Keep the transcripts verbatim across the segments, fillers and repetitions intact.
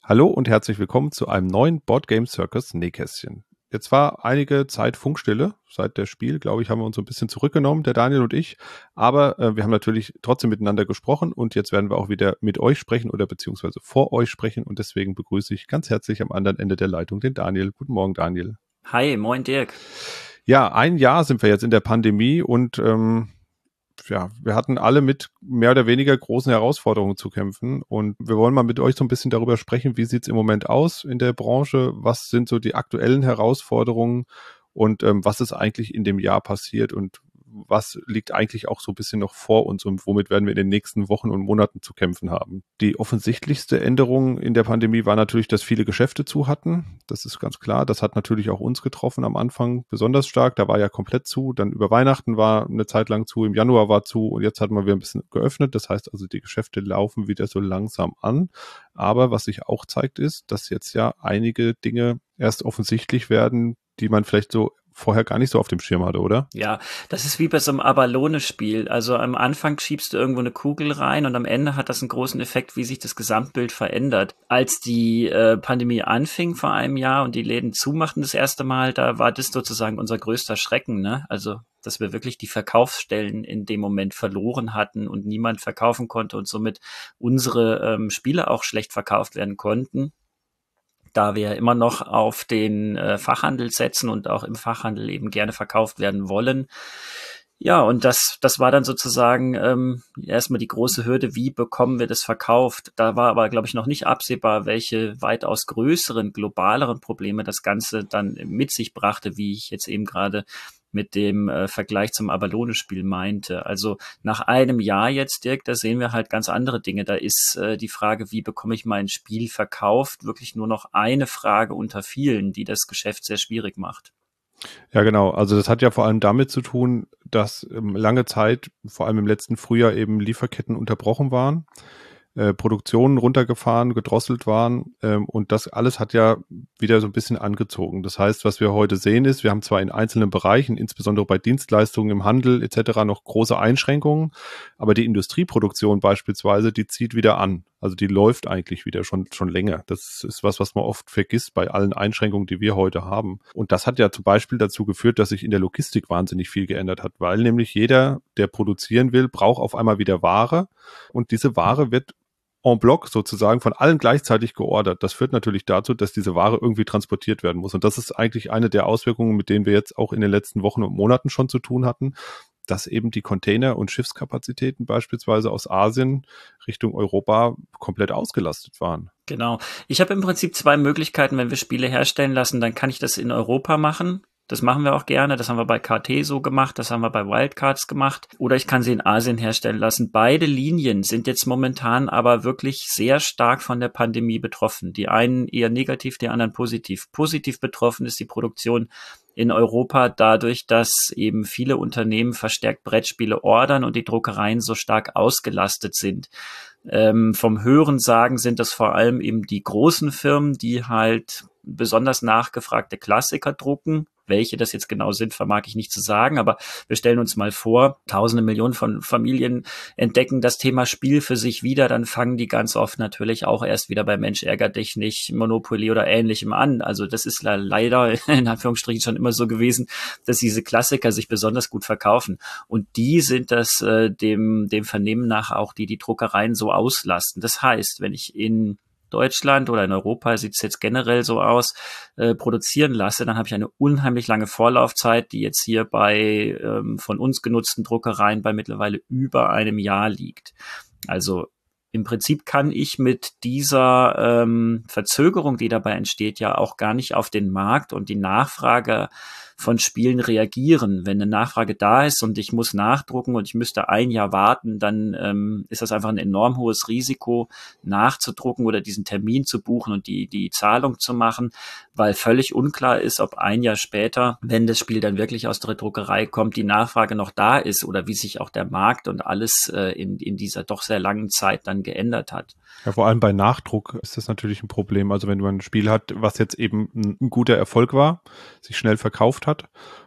Hallo und herzlich willkommen zu einem neuen Board Game Circus Nähkästchen. Jetzt war einige Zeit Funkstille. Seit der Spiel, glaube ich, haben wir uns so ein bisschen zurückgenommen, der Daniel und ich. Aber äh, wir haben natürlich trotzdem miteinander gesprochen und jetzt werden wir auch wieder mit euch sprechen oder beziehungsweise vor euch sprechen. Und deswegen begrüße ich ganz herzlich am anderen Ende der Leitung den Daniel. Guten Morgen, Daniel. Hi, moin Dirk. Ja, ein Jahr sind wir jetzt in der Pandemie und ähm, ja, wir hatten alle mit mehr oder weniger großen Herausforderungen zu kämpfen und wir wollen mal mit euch so ein bisschen darüber sprechen, wie sieht's im Moment aus in der Branche, was sind so die aktuellen Herausforderungen und ähm, was ist eigentlich in dem Jahr passiert und was liegt eigentlich auch so ein bisschen noch vor uns und womit werden wir in den nächsten Wochen und Monaten zu kämpfen haben. Die offensichtlichste Änderung in der Pandemie war natürlich, dass viele Geschäfte zu hatten. Das ist ganz klar. Das hat natürlich auch uns getroffen am Anfang besonders stark. Da war ja komplett zu. Dann über Weihnachten war eine Zeit lang zu. Im Januar war zu und jetzt hat man wieder ein bisschen geöffnet. Das heißt also, die Geschäfte laufen wieder so langsam an. Aber was sich auch zeigt, ist, dass jetzt ja einige Dinge erst offensichtlich werden, die man vielleicht so vorher gar nicht so auf dem Schirm hatte, oder? Ja, das ist wie bei so einem Abalone-Spiel. Also am Anfang schiebst du irgendwo eine Kugel rein und am Ende hat das einen großen Effekt, wie sich das Gesamtbild verändert. Als die äh, Pandemie anfing vor einem Jahr und die Läden zumachten das erste Mal, da war das sozusagen unser größter Schrecken, ne? Also, dass wir wirklich die Verkaufsstellen in dem Moment verloren hatten und niemand verkaufen konnte und somit unsere ähm, Spiele auch schlecht verkauft werden konnten. Da wir immer noch auf den äh, Fachhandel setzen und auch im Fachhandel eben gerne verkauft werden wollen. Ja, und das das war dann sozusagen ähm, erstmal die große Hürde, wie bekommen wir das verkauft? Da war aber, glaube ich, noch nicht absehbar, welche weitaus größeren, globaleren Probleme das Ganze dann mit sich brachte, wie ich jetzt eben gerade mit dem äh, Vergleich zum Abalone-Spiel meinte. Also nach einem Jahr jetzt, Dirk, da sehen wir halt ganz andere Dinge. Da ist äh, die Frage, wie bekomme ich mein Spiel verkauft, wirklich nur noch eine Frage unter vielen, die das Geschäft sehr schwierig macht. Ja, genau. Also das hat ja vor allem damit zu tun, dass ähm, lange Zeit, vor allem im letzten Frühjahr, eben Lieferketten unterbrochen waren. Äh, Produktionen runtergefahren, gedrosselt waren ähm, und das alles hat ja wieder so ein bisschen angezogen. Das heißt, was wir heute sehen ist, wir haben zwar in einzelnen Bereichen, insbesondere bei Dienstleistungen im Handel et cetera noch große Einschränkungen, aber die Industrieproduktion beispielsweise, die zieht wieder an. Also die läuft eigentlich wieder schon schon länger. Das ist was, was man oft vergisst bei allen Einschränkungen, die wir heute haben. Und das hat ja zum Beispiel dazu geführt, dass sich in der Logistik wahnsinnig viel geändert hat, weil nämlich jeder, der produzieren will, braucht auf einmal wieder Ware und diese Ware wird en bloc sozusagen von allen gleichzeitig geordert. Das führt natürlich dazu, dass diese Ware irgendwie transportiert werden muss. Und das ist eigentlich eine der Auswirkungen, mit denen wir jetzt auch in den letzten Wochen und Monaten schon zu tun hatten, dass eben die Container- und Schiffskapazitäten beispielsweise aus Asien Richtung Europa komplett ausgelastet waren. Genau. Ich habe im Prinzip zwei Möglichkeiten, wenn wir Spiele herstellen lassen, dann kann ich das in Europa machen. Das machen wir auch gerne. Das haben wir bei K T so gemacht. Das haben wir bei Wildcards gemacht. Oder ich kann sie in Asien herstellen lassen. Beide Linien sind jetzt momentan aber wirklich sehr stark von der Pandemie betroffen. Die einen eher negativ, die anderen positiv. Positiv betroffen ist die Produktion in Europa dadurch, dass eben viele Unternehmen verstärkt Brettspiele ordern und die Druckereien so stark ausgelastet sind. Ähm, vom Hörensagen sind das vor allem eben die großen Firmen, die halt besonders nachgefragte Klassiker drucken. Welche das jetzt genau sind, vermag ich nicht zu sagen, aber wir stellen uns mal vor, tausende Millionen von Familien entdecken das Thema Spiel für sich wieder, dann fangen die ganz oft natürlich auch erst wieder bei Mensch ärger dich nicht, Monopoly oder Ähnlichem an. Also das ist leider in Anführungsstrichen schon immer so gewesen, dass diese Klassiker sich besonders gut verkaufen. Und die sind das äh, dem, dem Vernehmen nach auch, die die Druckereien so auslasten. Das heißt, wenn ich in Deutschland oder in Europa sieht es jetzt generell so aus, äh, produzieren lasse, dann habe ich eine unheimlich lange Vorlaufzeit, die jetzt hier bei ähm, von uns genutzten Druckereien bei mittlerweile über einem Jahr liegt. Also im Prinzip kann ich mit dieser ähm, Verzögerung, die dabei entsteht, ja auch gar nicht auf den Markt und die Nachfrage von Spielen reagieren. Wenn eine Nachfrage da ist und ich muss nachdrucken und ich müsste ein Jahr warten, dann ähm, ist das einfach ein enorm hohes Risiko, nachzudrucken oder diesen Termin zu buchen und die die Zahlung zu machen, weil völlig unklar ist, ob ein Jahr später, wenn das Spiel dann wirklich aus der Druckerei kommt, die Nachfrage noch da ist oder wie sich auch der Markt und alles äh, in in dieser doch sehr langen Zeit dann geändert hat. Ja, vor allem bei Nachdruck ist das natürlich ein Problem. Also wenn man ein Spiel hat, was jetzt eben ein, ein guter Erfolg war, sich schnell verkauft hat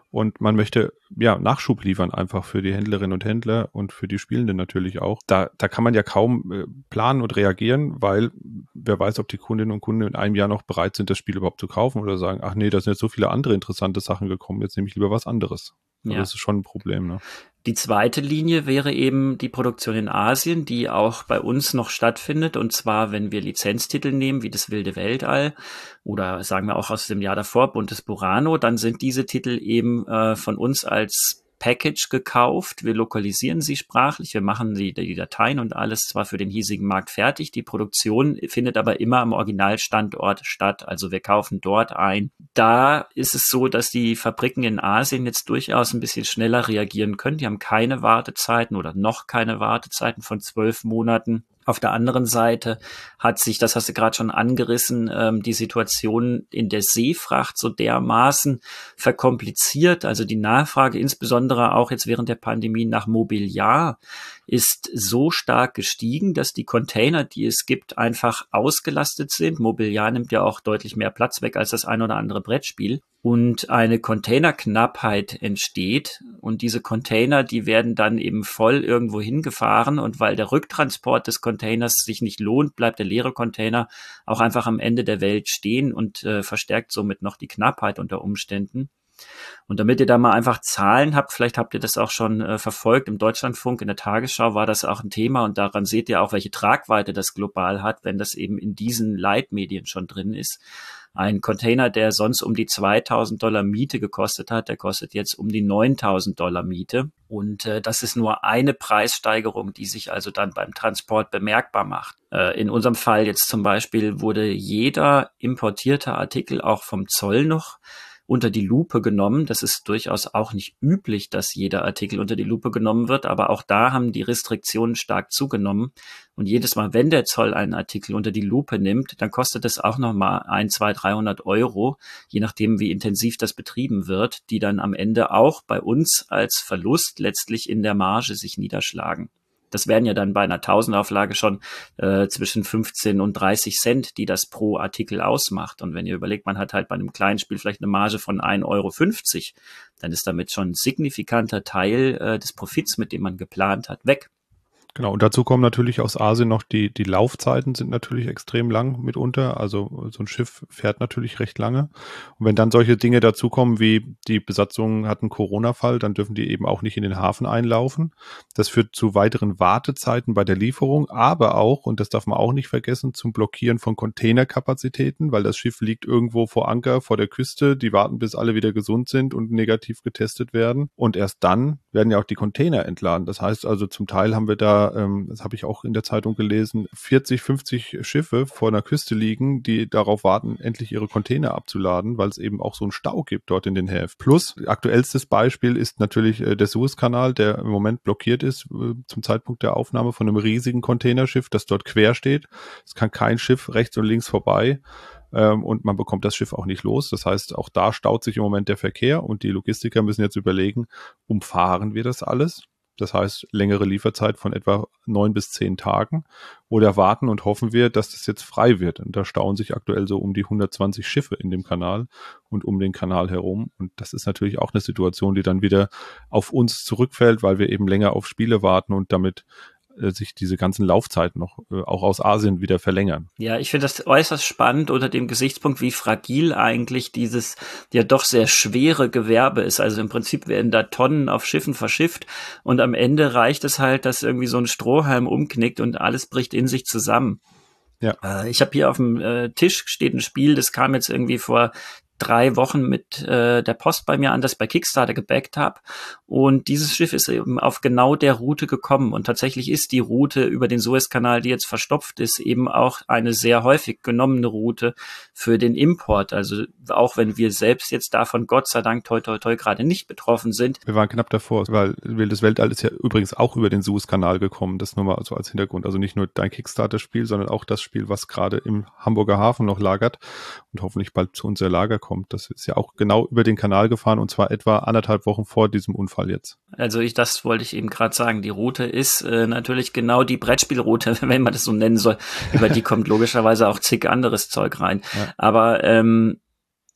und man möchte ja Nachschub liefern einfach für die Händlerinnen und Händler und für die Spielenden natürlich auch. Da, da kann man ja kaum äh, planen und reagieren, weil wer weiß, ob die Kundinnen und Kunden in einem Jahr noch bereit sind, das Spiel überhaupt zu kaufen oder sagen, ach nee, da sind jetzt so viele andere interessante Sachen gekommen, jetzt nehme ich lieber was anderes. Also Ja. das ist schon ein Problem, ne? Die zweite Linie wäre eben die Produktion in Asien, die auch bei uns noch stattfindet. Und zwar, wenn wir Lizenztitel nehmen, wie das Wilde Weltall oder sagen wir auch aus dem Jahr davor Buntes Burano, dann sind diese Titel eben äh, von uns als Package gekauft. Wir lokalisieren sie sprachlich, wir machen die, die Dateien und alles zwar für den hiesigen Markt fertig. Die Produktion findet aber immer am Originalstandort statt. Also wir kaufen dort ein. Da ist es so, dass die Fabriken in Asien jetzt durchaus ein bisschen schneller reagieren können. Die haben keine Wartezeiten oder noch keine Wartezeiten von zwölf Monaten. Auf der anderen Seite hat sich, das hast du gerade schon angerissen, ähm, die Situation in der Seefracht so dermaßen verkompliziert. Also die Nachfrage, insbesondere auch jetzt während der Pandemie nach Mobiliar, ist so stark gestiegen, dass die Container, die es gibt, einfach ausgelastet sind. Mobiliar nimmt ja auch deutlich mehr Platz weg als das ein oder andere Brettspiel. Und eine Containerknappheit entsteht. Und diese Container, die werden dann eben voll irgendwo hingefahren. Und weil der Rücktransport des Containers sich nicht lohnt, bleibt der leere Container auch einfach am Ende der Welt stehen und äh, verstärkt somit noch die Knappheit unter Umständen. Und damit ihr da mal einfach Zahlen habt, vielleicht habt ihr das auch schon äh, verfolgt, im Deutschlandfunk, in der Tagesschau war das auch ein Thema und daran seht ihr auch, welche Tragweite das global hat, wenn das eben in diesen Leitmedien schon drin ist. Ein Container, der sonst um die zweitausend Dollar Miete gekostet hat, der kostet jetzt um die neuntausend Dollar Miete. Und äh, das ist nur eine Preissteigerung, die sich also dann beim Transport bemerkbar macht. Äh, in unserem Fall jetzt zum Beispiel wurde jeder importierte Artikel auch vom Zoll noch unter die Lupe genommen. Das ist durchaus auch nicht üblich, dass jeder Artikel unter die Lupe genommen wird, aber auch da haben die Restriktionen stark zugenommen. Und jedes Mal, wenn der Zoll einen Artikel unter die Lupe nimmt, dann kostet es auch nochmal ein, zwei, dreihundert Euro, je nachdem, wie intensiv das betrieben wird, die dann am Ende auch bei uns als Verlust letztlich in der Marge sich niederschlagen. Das wären ja dann bei einer Tausendauflage schon äh, zwischen fünfzehn und dreißig Cent, die das pro Artikel ausmacht. Und wenn ihr überlegt, man hat halt bei einem kleinen Spiel vielleicht eine Marge von ein Euro fünfzig, dann ist damit schon ein signifikanter Teil äh, des Profits, mit dem man geplant hat, weg. Genau, und dazu kommen natürlich aus Asien noch die, die Laufzeiten sind natürlich extrem lang mitunter. Also so ein Schiff fährt natürlich recht lange. Und wenn dann solche Dinge dazukommen, wie die Besatzung hat einen Corona-Fall, dann dürfen die eben auch nicht in den Hafen einlaufen. Das führt zu weiteren Wartezeiten bei der Lieferung, aber auch, und das darf man auch nicht vergessen, zum Blockieren von Containerkapazitäten, weil das Schiff liegt irgendwo vor Anker, vor der Küste. Die warten, bis alle wieder gesund sind und negativ getestet werden. Und erst dann werden ja auch die Container entladen. Das heißt also, zum Teil haben wir da, das habe ich auch in der Zeitung gelesen, vierzig, fünfzig Schiffe vor einer Küste liegen, die darauf warten, endlich ihre Container abzuladen, weil es eben auch so einen Stau gibt dort in den Häfen. Plus, aktuellstes Beispiel ist natürlich der Suezkanal, der im Moment blockiert ist zum Zeitpunkt der Aufnahme von einem riesigen Containerschiff, das dort quer steht. Es kann kein Schiff rechts und links vorbei. Und man bekommt das Schiff auch nicht los. Das heißt, auch da staut sich im Moment der Verkehr und die Logistiker müssen jetzt überlegen, umfahren wir das alles? Das heißt, längere Lieferzeit von etwa neun bis zehn Tagen oder warten und hoffen wir, dass das jetzt frei wird. Und da stauen sich aktuell so um die hundertzwanzig Schiffe in dem Kanal und um den Kanal herum. Und das ist natürlich auch eine Situation, die dann wieder auf uns zurückfällt, weil wir eben länger auf Spiele warten und damit sich diese ganzen Laufzeiten noch äh, auch aus Asien wieder verlängern. Ja, ich finde das äußerst spannend unter dem Gesichtspunkt, wie fragil eigentlich dieses ja doch sehr schwere Gewerbe ist. Also im Prinzip werden da Tonnen auf Schiffen verschifft und am Ende reicht es halt, dass irgendwie so ein Strohhalm umknickt und alles bricht in sich zusammen. Ja. Äh, ich habe hier auf dem äh, Tisch steht ein Spiel, das kam jetzt irgendwie vor drei Wochen mit äh, der Post bei mir an, das ich bei Kickstarter gebackt habe. Und dieses Schiff ist eben auf genau der Route gekommen. Und tatsächlich ist die Route über den Suezkanal, die jetzt verstopft ist, eben auch eine sehr häufig genommene Route für den Import. Also auch wenn wir selbst jetzt davon Gott sei Dank toi toi toi gerade nicht betroffen sind. Wir waren knapp davor, weil Wildes Weltall ist ja übrigens auch über den Suezkanal gekommen. Das nur mal so als Hintergrund. Also nicht nur dein Kickstarter-Spiel, sondern auch das Spiel, was gerade im Hamburger Hafen noch lagert und hoffentlich bald zu unser Lager kommt. Kommt. Das ist ja auch genau über den Kanal gefahren und zwar etwa anderthalb Wochen vor diesem Unfall jetzt. Also ich, das wollte ich eben gerade sagen. Die Route ist äh, natürlich genau die Brettspielroute, wenn man das so nennen soll. Über die kommt logischerweise auch zig anderes Zeug rein. Ja. Aber ähm,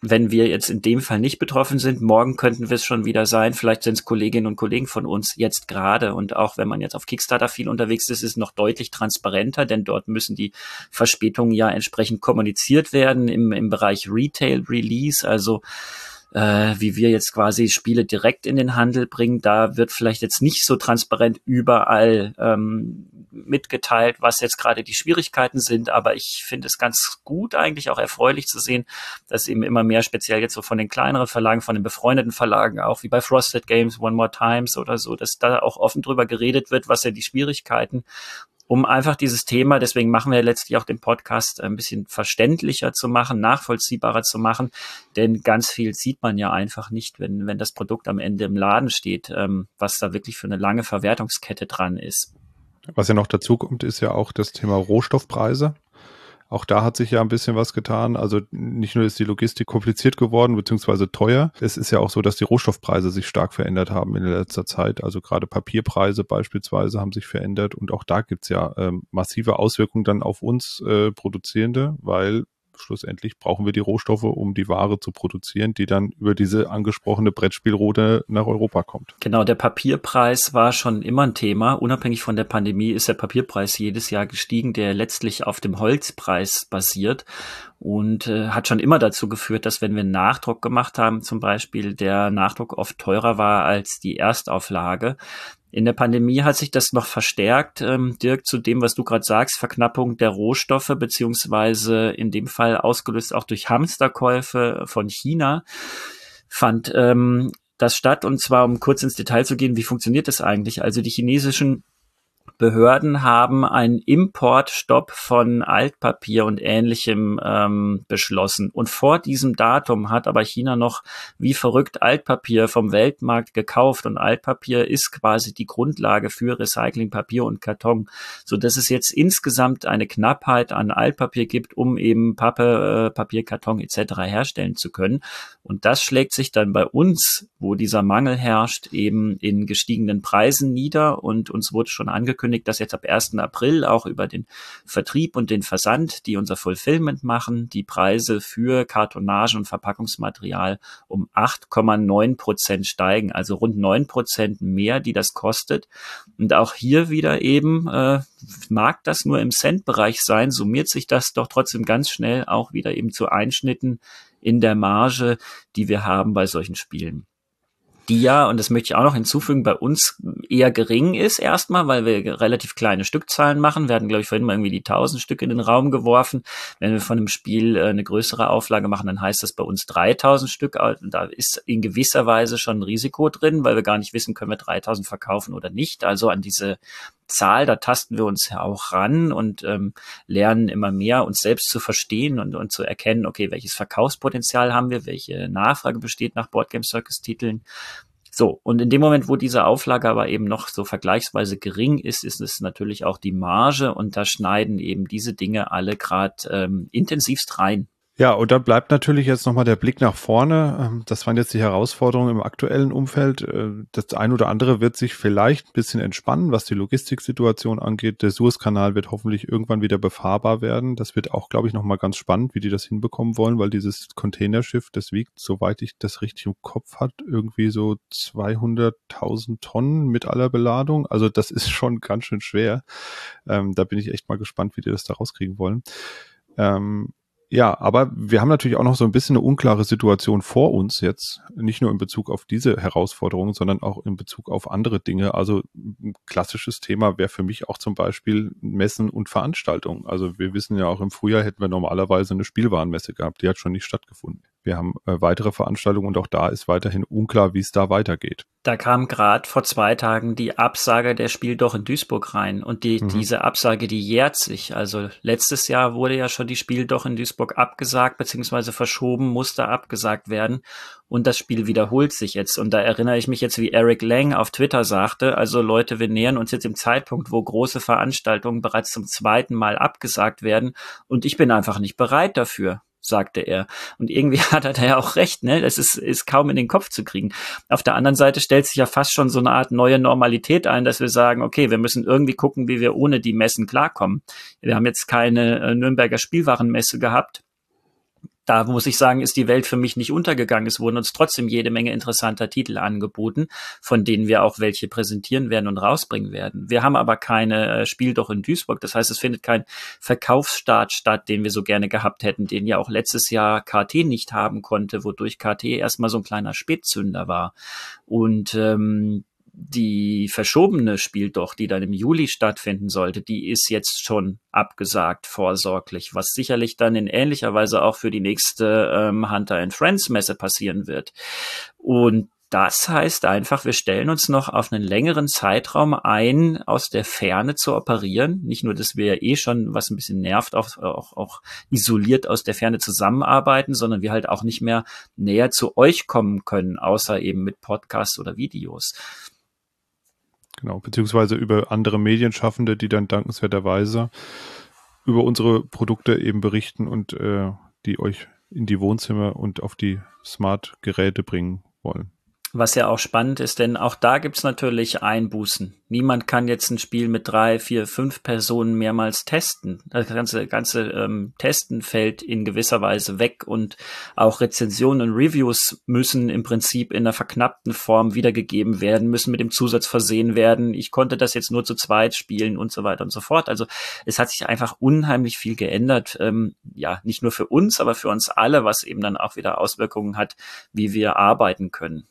wenn wir jetzt in dem Fall nicht betroffen sind, morgen könnten wir es schon wieder sein. Vielleicht sind es Kolleginnen und Kollegen von uns jetzt gerade. Und auch wenn man jetzt auf Kickstarter viel unterwegs ist, ist es noch deutlich transparenter, denn dort müssen die Verspätungen ja entsprechend kommuniziert werden im, im Bereich Retail Release. Also Äh, wie wir jetzt quasi Spiele direkt in den Handel bringen, da wird vielleicht jetzt nicht so transparent überall ähm, mitgeteilt, was jetzt gerade die Schwierigkeiten sind, aber ich finde es ganz gut, eigentlich auch erfreulich zu sehen, dass eben immer mehr, speziell jetzt so von den kleineren Verlagen, von den befreundeten Verlagen, auch wie bei Frosted Games, One More Times oder so, dass da auch offen drüber geredet wird, was sind die Schwierigkeiten, um einfach dieses Thema, deswegen machen wir letztlich auch den Podcast, ein bisschen verständlicher zu machen, nachvollziehbarer zu machen, denn ganz viel sieht man ja einfach nicht, wenn, wenn das Produkt am Ende im Laden steht, ähm, was da wirklich für eine lange Verwertungskette dran ist. Was ja noch dazu kommt, ist ja auch das Thema Rohstoffpreise. Auch da hat sich ja ein bisschen was getan. Also nicht nur ist die Logistik kompliziert geworden, beziehungsweise teuer. Es ist ja auch so, dass die Rohstoffpreise sich stark verändert haben in letzter Zeit. Also gerade Papierpreise beispielsweise haben sich verändert. Und auch da gibt's ja ähm, massive Auswirkungen dann auf uns äh, Produzierende, weil schlussendlich brauchen wir die Rohstoffe, um die Ware zu produzieren, die dann über diese angesprochene Brettspielroute nach Europa kommt. Genau, der Papierpreis war schon immer ein Thema. Unabhängig von der Pandemie ist der Papierpreis jedes Jahr gestiegen, der letztlich auf dem Holzpreis basiert und äh, hat schon immer dazu geführt, dass wenn wir einen Nachdruck gemacht haben, zum Beispiel der Nachdruck oft teurer war als die Erstauflage. In der Pandemie hat sich das noch verstärkt, ähm, Dirk, zu dem, was du gerade sagst, Verknappung der Rohstoffe, beziehungsweise in dem Fall ausgelöst auch durch Hamsterkäufe von China, fand ähm, das statt. Und zwar, um kurz ins Detail zu gehen, wie funktioniert das eigentlich? Also die chinesischen Behörden haben einen Importstopp von Altpapier und Ähnlichem ähm, beschlossen. Und vor diesem Datum hat aber China noch wie verrückt Altpapier vom Weltmarkt gekauft. Und Altpapier ist quasi die Grundlage für Recyclingpapier und Karton, sodass es jetzt insgesamt eine Knappheit an Altpapier gibt, um eben Pappe, äh, Papier, Karton et cetera herstellen zu können. Und das schlägt sich dann bei uns, wo dieser Mangel herrscht, eben in gestiegenen Preisen nieder. Und uns wurde schon angekündigt, dass jetzt ab ersten April auch über den Vertrieb und den Versand, die unser Fulfillment machen, die Preise für Kartonage und Verpackungsmaterial um acht Komma neun Prozent steigen, also rund neun Prozent mehr, die das kostet. Und auch hier wieder eben, äh, mag das nur im Centbereich sein, summiert sich das doch trotzdem ganz schnell auch wieder eben zu Einschnitten in der Marge, die wir haben bei solchen Spielen. Die ja, und das möchte ich auch noch hinzufügen, bei uns eher gering ist erstmal, weil wir relativ kleine Stückzahlen machen. Wir hatten, glaube ich, vorhin mal irgendwie die tausend Stück in den Raum geworfen. Wenn wir von einem Spiel äh, eine größere Auflage machen, dann heißt das bei uns dreitausend Stück. Da ist in gewisser Weise schon ein Risiko drin, weil wir gar nicht wissen, können wir dreitausend verkaufen oder nicht. Also an diese Zahl, da tasten wir uns ja auch ran und ähm, lernen immer mehr, uns selbst zu verstehen und, und zu erkennen, okay, welches Verkaufspotenzial haben wir, welche Nachfrage besteht nach Board Game Circus Titeln. So, und in dem Moment, wo diese Auflage aber eben noch so vergleichsweise gering ist, ist es natürlich auch die Marge und da schneiden eben diese Dinge alle gerade ähm, intensivst rein. Ja, und da bleibt natürlich jetzt nochmal der Blick nach vorne. Das waren jetzt die Herausforderungen im aktuellen Umfeld. Das ein oder andere wird sich vielleicht ein bisschen entspannen, was die Logistiksituation angeht. Der Suezkanal wird hoffentlich irgendwann wieder befahrbar werden. Das wird auch, glaube ich, nochmal ganz spannend, wie die das hinbekommen wollen, weil dieses Containerschiff, das wiegt, soweit ich das richtig im Kopf hat, irgendwie so zweihunderttausend Tonnen mit aller Beladung. Also das ist schon ganz schön schwer. Ähm, da bin ich echt mal gespannt, wie die das da rauskriegen wollen. Ähm, Ja, aber wir haben natürlich auch noch so ein bisschen eine unklare Situation vor uns jetzt, nicht nur in Bezug auf diese Herausforderungen, sondern auch in Bezug auf andere Dinge. Also ein klassisches Thema wäre für mich auch zum Beispiel Messen und Veranstaltungen. Also wir wissen ja auch, im Frühjahr hätten wir normalerweise eine Spielwarenmesse gehabt, die hat schon nicht stattgefunden. Wir haben äh, weitere Veranstaltungen und auch da ist weiterhin unklar, wie es da weitergeht. Da kam gerade vor zwei Tagen die Absage der Spiel doch in Duisburg rein und die, mhm. diese Absage, die jährt sich. Also letztes Jahr wurde ja schon die Spiel doch in Duisburg abgesagt bzw. verschoben, musste abgesagt werden und das Spiel wiederholt sich jetzt. Und da erinnere ich mich jetzt, wie Eric Lang auf Twitter sagte, also Leute, wir nähern uns jetzt im Zeitpunkt, wo große Veranstaltungen bereits zum zweiten Mal abgesagt werden und ich bin einfach nicht bereit dafür, sagte er. Und irgendwie hat er da ja auch recht, ne? Das ist, ist kaum in den Kopf zu kriegen. Auf der anderen Seite stellt sich ja fast schon so eine Art neue Normalität ein, dass wir sagen, okay, wir müssen irgendwie gucken, wie wir ohne die Messen klarkommen. Wir haben jetzt keine äh, Nürnberger Spielwarenmesse gehabt. Da muss ich sagen, ist die Welt für mich nicht untergegangen. Es wurden uns trotzdem jede Menge interessanter Titel angeboten, von denen wir auch welche präsentieren werden und rausbringen werden. Wir haben aber keine äh, Spiel doch in Duisburg. Das heißt, es findet kein Verkaufsstart statt, den wir so gerne gehabt hätten, den ja auch letztes Jahr K T nicht haben konnte, wodurch K T erstmal so ein kleiner Spätzünder war. Und ähm, die verschobene Spiel doch, die dann im Juli stattfinden sollte, die ist jetzt schon abgesagt, vorsorglich, was sicherlich dann in ähnlicher Weise auch für die nächste ähm, Hunter and Friends Messe passieren wird. Und das heißt einfach, wir stellen uns noch auf einen längeren Zeitraum ein, aus der Ferne zu operieren. Nicht nur, dass wir eh schon, was ein bisschen nervt, auch, auch, auch isoliert aus der Ferne zusammenarbeiten, sondern wir halt auch nicht mehr näher zu euch kommen können, außer eben mit Podcasts oder Videos. Genau, beziehungsweise über andere Medienschaffende, die dann dankenswerterweise über unsere Produkte eben berichten und äh, die euch in die Wohnzimmer und auf die Smart-Geräte bringen wollen. Was ja auch spannend ist, denn auch da gibt's natürlich Einbußen. Niemand kann jetzt ein Spiel mit drei, vier, fünf Personen mehrmals testen. Das ganze, ganze ähm, Testen fällt in gewisser Weise weg und auch Rezensionen und Reviews müssen im Prinzip in einer verknappten Form wiedergegeben werden, müssen mit dem Zusatz versehen werden. Ich konnte das jetzt nur zu zweit spielen und so weiter und so fort. Also es hat sich einfach unheimlich viel geändert. Ähm, ja, nicht nur für uns, aber für uns alle, was eben dann auch wieder Auswirkungen hat, wie wir arbeiten können.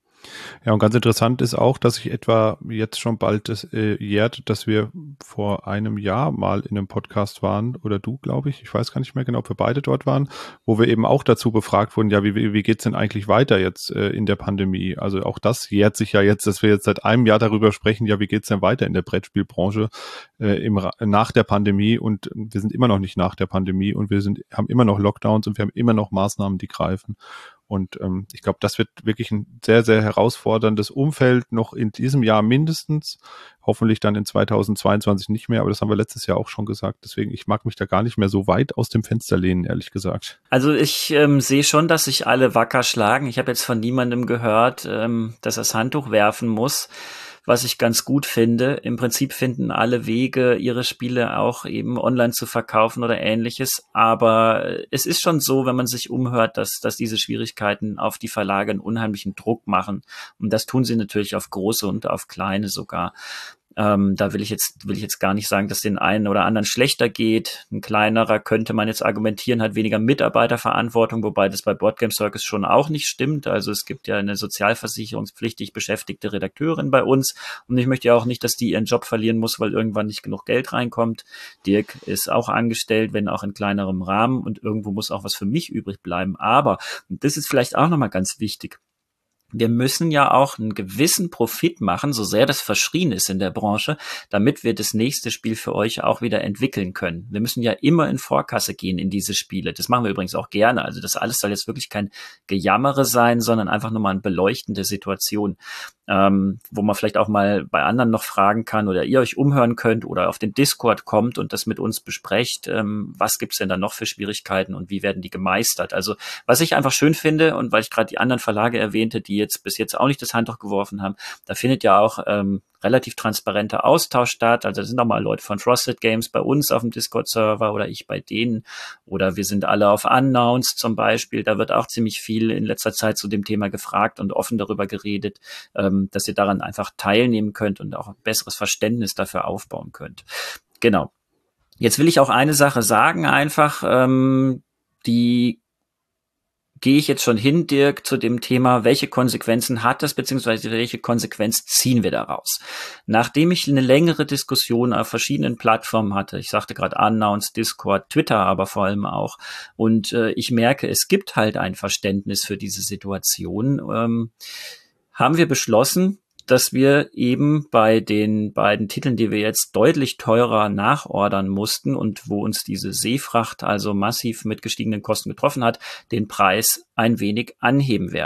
Ja, und ganz interessant ist auch, dass sich etwa jetzt schon bald das äh, jährt, dass wir vor einem Jahr mal in einem Podcast waren, oder du, glaube ich, ich weiß gar nicht mehr genau, ob wir beide dort waren, wo wir eben auch dazu befragt wurden, ja, wie, wie geht's denn eigentlich weiter jetzt äh, in der Pandemie? Also auch das jährt sich ja jetzt, dass wir jetzt seit einem Jahr darüber sprechen, ja, wie geht's denn weiter in der Brettspielbranche äh, im, nach der Pandemie, und wir sind immer noch nicht nach der Pandemie und wir sind haben immer noch Lockdowns und wir haben immer noch Maßnahmen, die greifen. Und ähm, ich glaube, das wird wirklich ein sehr, sehr herausforderndes Umfeld noch in diesem Jahr mindestens. Hoffentlich dann in zweitausendzweiundzwanzig nicht mehr, aber das haben wir letztes Jahr auch schon gesagt. Deswegen, ich mag mich da gar nicht mehr so weit aus dem Fenster lehnen, ehrlich gesagt. Also ich ähm, sehe schon, dass sich alle wacker schlagen. Ich habe jetzt von niemandem gehört, ähm, dass er das Handtuch werfen muss, was ich ganz gut finde. Im Prinzip finden alle Wege, ihre Spiele auch eben online zu verkaufen oder Ähnliches. Aber es ist schon so, wenn man sich umhört, dass, dass diese Schwierigkeiten auf die Verlage einen unheimlichen Druck machen. Und das tun sie natürlich auf große und auf kleine sogar. Ähm, da will ich jetzt will ich jetzt gar nicht sagen, dass den einen oder anderen schlechter geht. Ein kleinerer, könnte man jetzt argumentieren, hat weniger Mitarbeiterverantwortung, wobei das bei Board Game Circus schon auch nicht stimmt. Also es gibt ja eine sozialversicherungspflichtig beschäftigte Redakteurin bei uns und ich möchte ja auch nicht, dass die ihren Job verlieren muss, weil irgendwann nicht genug Geld reinkommt. Dirk ist auch angestellt, wenn auch in kleinerem Rahmen, und irgendwo muss auch was für mich übrig bleiben. Aber, und das ist vielleicht auch nochmal ganz wichtig, wir müssen ja auch einen gewissen Profit machen, so sehr das verschrien ist in der Branche, damit wir das nächste Spiel für euch auch wieder entwickeln können. Wir müssen ja immer in Vorkasse gehen in diese Spiele. Das machen wir übrigens auch gerne. Also das alles soll jetzt wirklich kein Gejammere sein, sondern einfach nur mal eine beleuchtende Situation, ähm, wo man vielleicht auch mal bei anderen noch fragen kann oder ihr euch umhören könnt oder auf den Discord kommt und das mit uns besprecht. Ähm, was gibt's denn da noch für Schwierigkeiten und wie werden die gemeistert? Also was ich einfach schön finde, und weil ich gerade die anderen Verlage erwähnte, die jetzt bis jetzt auch nicht das Handtuch geworfen haben, da findet ja auch ähm, relativ transparenter Austausch statt. Also da sind auch mal Leute von Frosted Games bei uns auf dem Discord-Server oder ich bei denen. Oder wir sind alle auf Unknowns zum Beispiel. Da wird auch ziemlich viel in letzter Zeit zu dem Thema gefragt und offen darüber geredet, ähm, dass ihr daran einfach teilnehmen könnt und auch ein besseres Verständnis dafür aufbauen könnt. Genau. Jetzt will ich auch eine Sache sagen einfach, ähm, die gehe ich jetzt schon hin, Dirk, zu dem Thema, welche Konsequenzen hat das, beziehungsweise welche Konsequenz ziehen wir daraus? Nachdem ich eine längere Diskussion auf verschiedenen Plattformen hatte, ich sagte gerade Unknowns, Discord, Twitter aber vor allem auch, und äh, ich merke, es gibt halt ein Verständnis für diese Situation, ähm, haben wir beschlossen, dass wir eben bei den beiden Titeln, die wir jetzt deutlich teurer nachordern mussten und wo uns diese Seefracht also massiv mit gestiegenen Kosten getroffen hat, den Preis ein wenig anheben werden.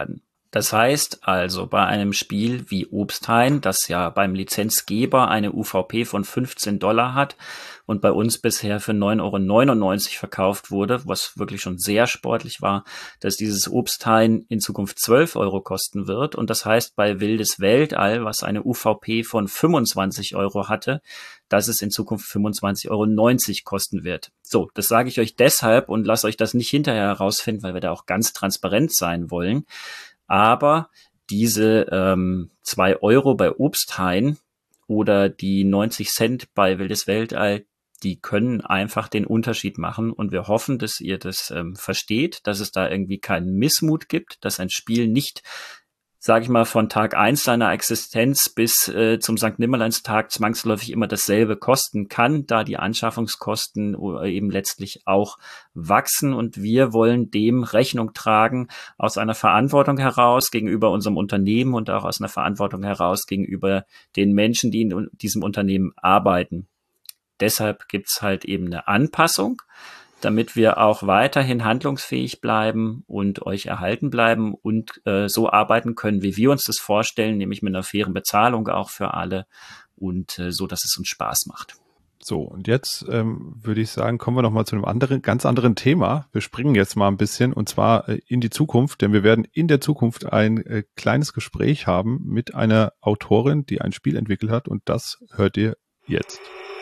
Das heißt also, bei einem Spiel wie Obsthain, das ja beim Lizenzgeber eine U V P von fünfzehn Dollar hat und bei uns bisher für neun Euro neunundneunzig verkauft wurde, was wirklich schon sehr sportlich war, dass dieses Obsthain in Zukunft zwölf Euro kosten wird. Und das heißt, bei Wildes Weltall, was eine U V P von fünfundzwanzig Euro hatte, dass es in Zukunft fünfundzwanzig Euro neunzig kosten wird. So, das sage ich euch deshalb und lasst euch das nicht hinterher herausfinden, weil wir da auch ganz transparent sein wollen. Aber diese ähm, zwei Euro bei Obsthain oder die neunzig Cent bei Wildes Weltall, die können einfach den Unterschied machen. Und wir hoffen, dass ihr das ähm, versteht, dass es da irgendwie keinen Missmut gibt, dass ein Spiel nicht, sage ich mal, von Tag eins seiner Existenz bis äh, zum Sankt Nimmerleinstag zwangsläufig immer dasselbe kosten kann, da die Anschaffungskosten eben letztlich auch wachsen. Und wir wollen dem Rechnung tragen aus einer Verantwortung heraus gegenüber unserem Unternehmen und auch aus einer Verantwortung heraus gegenüber den Menschen, die in diesem Unternehmen arbeiten. Deshalb gibt's halt eben eine Anpassung, damit wir auch weiterhin handlungsfähig bleiben und euch erhalten bleiben und äh, so arbeiten können, wie wir uns das vorstellen, nämlich mit einer fairen Bezahlung auch für alle und äh, so, dass es uns Spaß macht. So, und jetzt ähm, würde ich sagen, kommen wir nochmal zu einem anderen, ganz anderen Thema. Wir springen jetzt mal ein bisschen und zwar äh, in die Zukunft, denn wir werden in der Zukunft ein äh, kleines Gespräch haben mit einer Autorin, die ein Spiel entwickelt hat, und das hört ihr jetzt.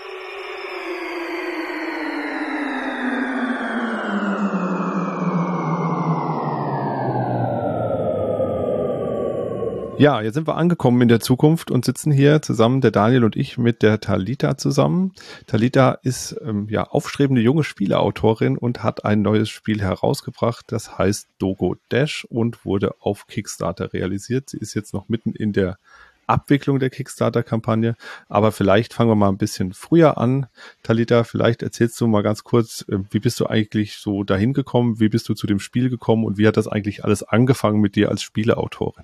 Ja, jetzt sind wir angekommen in der Zukunft und sitzen hier zusammen, der Daniel und ich, mit der Talita zusammen. Talita ist ähm, ja aufstrebende junge Spieleautorin und hat ein neues Spiel herausgebracht, das heißt Dogo Dash und wurde auf Kickstarter realisiert. Sie ist jetzt noch mitten in der Abwicklung der Kickstarter-Kampagne, aber vielleicht fangen wir mal ein bisschen früher an. Talita, vielleicht erzählst du mal ganz kurz, wie bist du eigentlich so dahin gekommen, wie bist du zu dem Spiel gekommen und wie hat das eigentlich alles angefangen mit dir als Spieleautorin?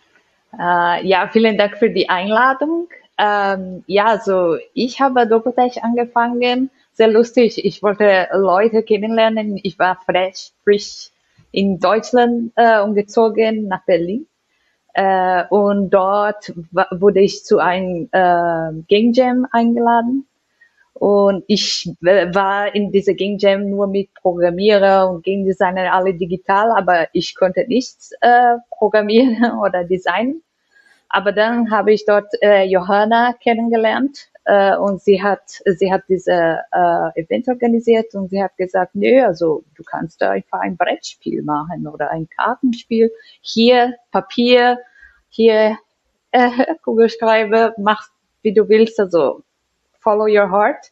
Uh, ja, vielen Dank für die Einladung. Ähm, ja, also ich habe Dogo Dash angefangen. Sehr lustig. Ich wollte Leute kennenlernen. Ich war frisch, frisch in Deutschland äh, umgezogen nach Berlin. Äh, und dort wurde ich zu einem äh, Game Jam eingeladen. Und ich war in dieser Game Jam nur mit Programmierer und Game Designer, alle digital, aber ich konnte nichts äh, programmieren oder designen. Aber dann habe ich dort äh, Johanna kennengelernt äh, und sie hat sie hat diese äh, Event organisiert und sie hat gesagt, nö, also du kannst da einfach ein Brettspiel machen oder ein Kartenspiel. Hier Papier, hier äh, Kugelschreiber, mach wie du willst, also follow your heart.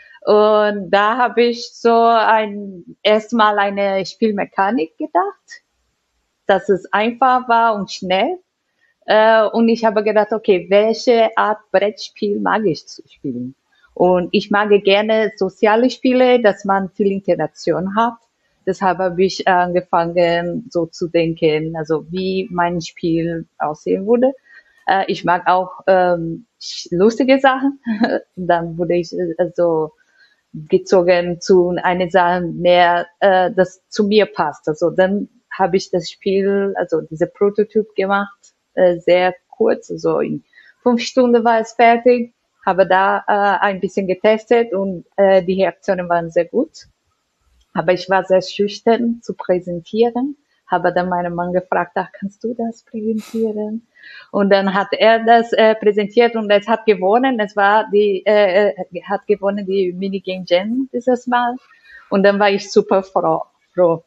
Und da habe ich so ein erstmal eine Spielmechanik gedacht, dass es einfach war und schnell. Äh, und ich habe gedacht, okay, welche Art Brettspiel mag ich zu spielen? Und ich mag gerne soziale Spiele, dass man viel Interaktion hat. Deshalb habe ich angefangen, so zu denken, also wie mein Spiel aussehen würde. Äh, ich mag auch ähm, lustige Sachen. Dann wurde ich also gezogen zu einer Sache mehr, äh, das zu mir passt. Also dann habe ich das Spiel, also diese Prototyp gemacht, äh, sehr kurz, also in fünf Stunden war es fertig, habe da äh, ein bisschen getestet und äh, die Reaktionen waren sehr gut. Aber ich war sehr schüchtern zu präsentieren, habe dann meinen Mann gefragt, ach, kannst du das präsentieren? Und dann hat er das äh, präsentiert und es hat gewonnen. Es war die, äh, hat gewonnen die Minigame Jam dieses Mal. Und dann war ich super froh. froh.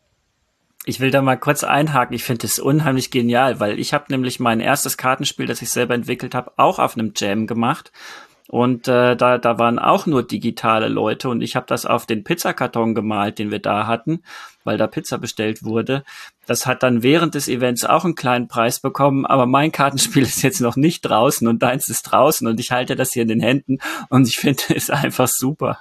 Ich will da mal kurz einhaken. Ich finde es unheimlich genial, weil ich habe nämlich mein erstes Kartenspiel, das ich selber entwickelt habe, auch auf einem Jam gemacht. Und äh, da, da waren auch nur digitale Leute und ich habe das auf den Pizzakarton gemalt, den wir da hatten, weil da Pizza bestellt wurde. Das hat dann während des Events auch einen kleinen Preis bekommen, aber mein Kartenspiel ist jetzt noch nicht draußen und deins ist draußen und ich halte das hier in den Händen und ich finde es einfach super.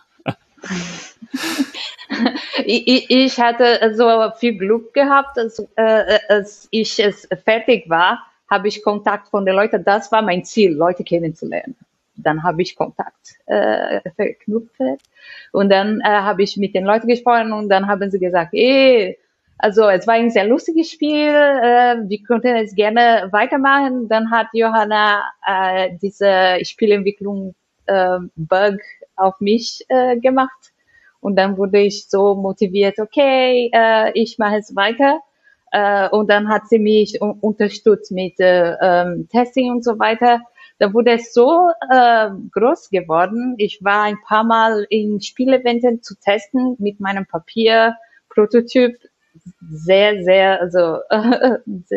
ich, ich hatte so viel Glück gehabt, als, äh, als ich es fertig war, habe ich Kontakt von den Leuten. Das war mein Ziel, Leute kennenzulernen. Dann habe ich Kontakt äh, verknüpft und dann äh, habe ich mit den Leuten gesprochen und dann haben sie gesagt, ey, Also es war ein sehr lustiges Spiel. Äh, wir konnten es gerne weitermachen. Dann hat Johanna äh, diese Spielentwicklung äh, Bug auf mich äh, gemacht. Und dann wurde ich so motiviert, okay, äh, ich mache es weiter. Äh, und dann hat sie mich un- unterstützt mit äh, ähm, Testing und so weiter. Da wurde es so äh, groß geworden. Ich war ein paar Mal in Spieleventen zu testen mit meinem Papier-Prototyp. Sehr, sehr, also äh, sehr,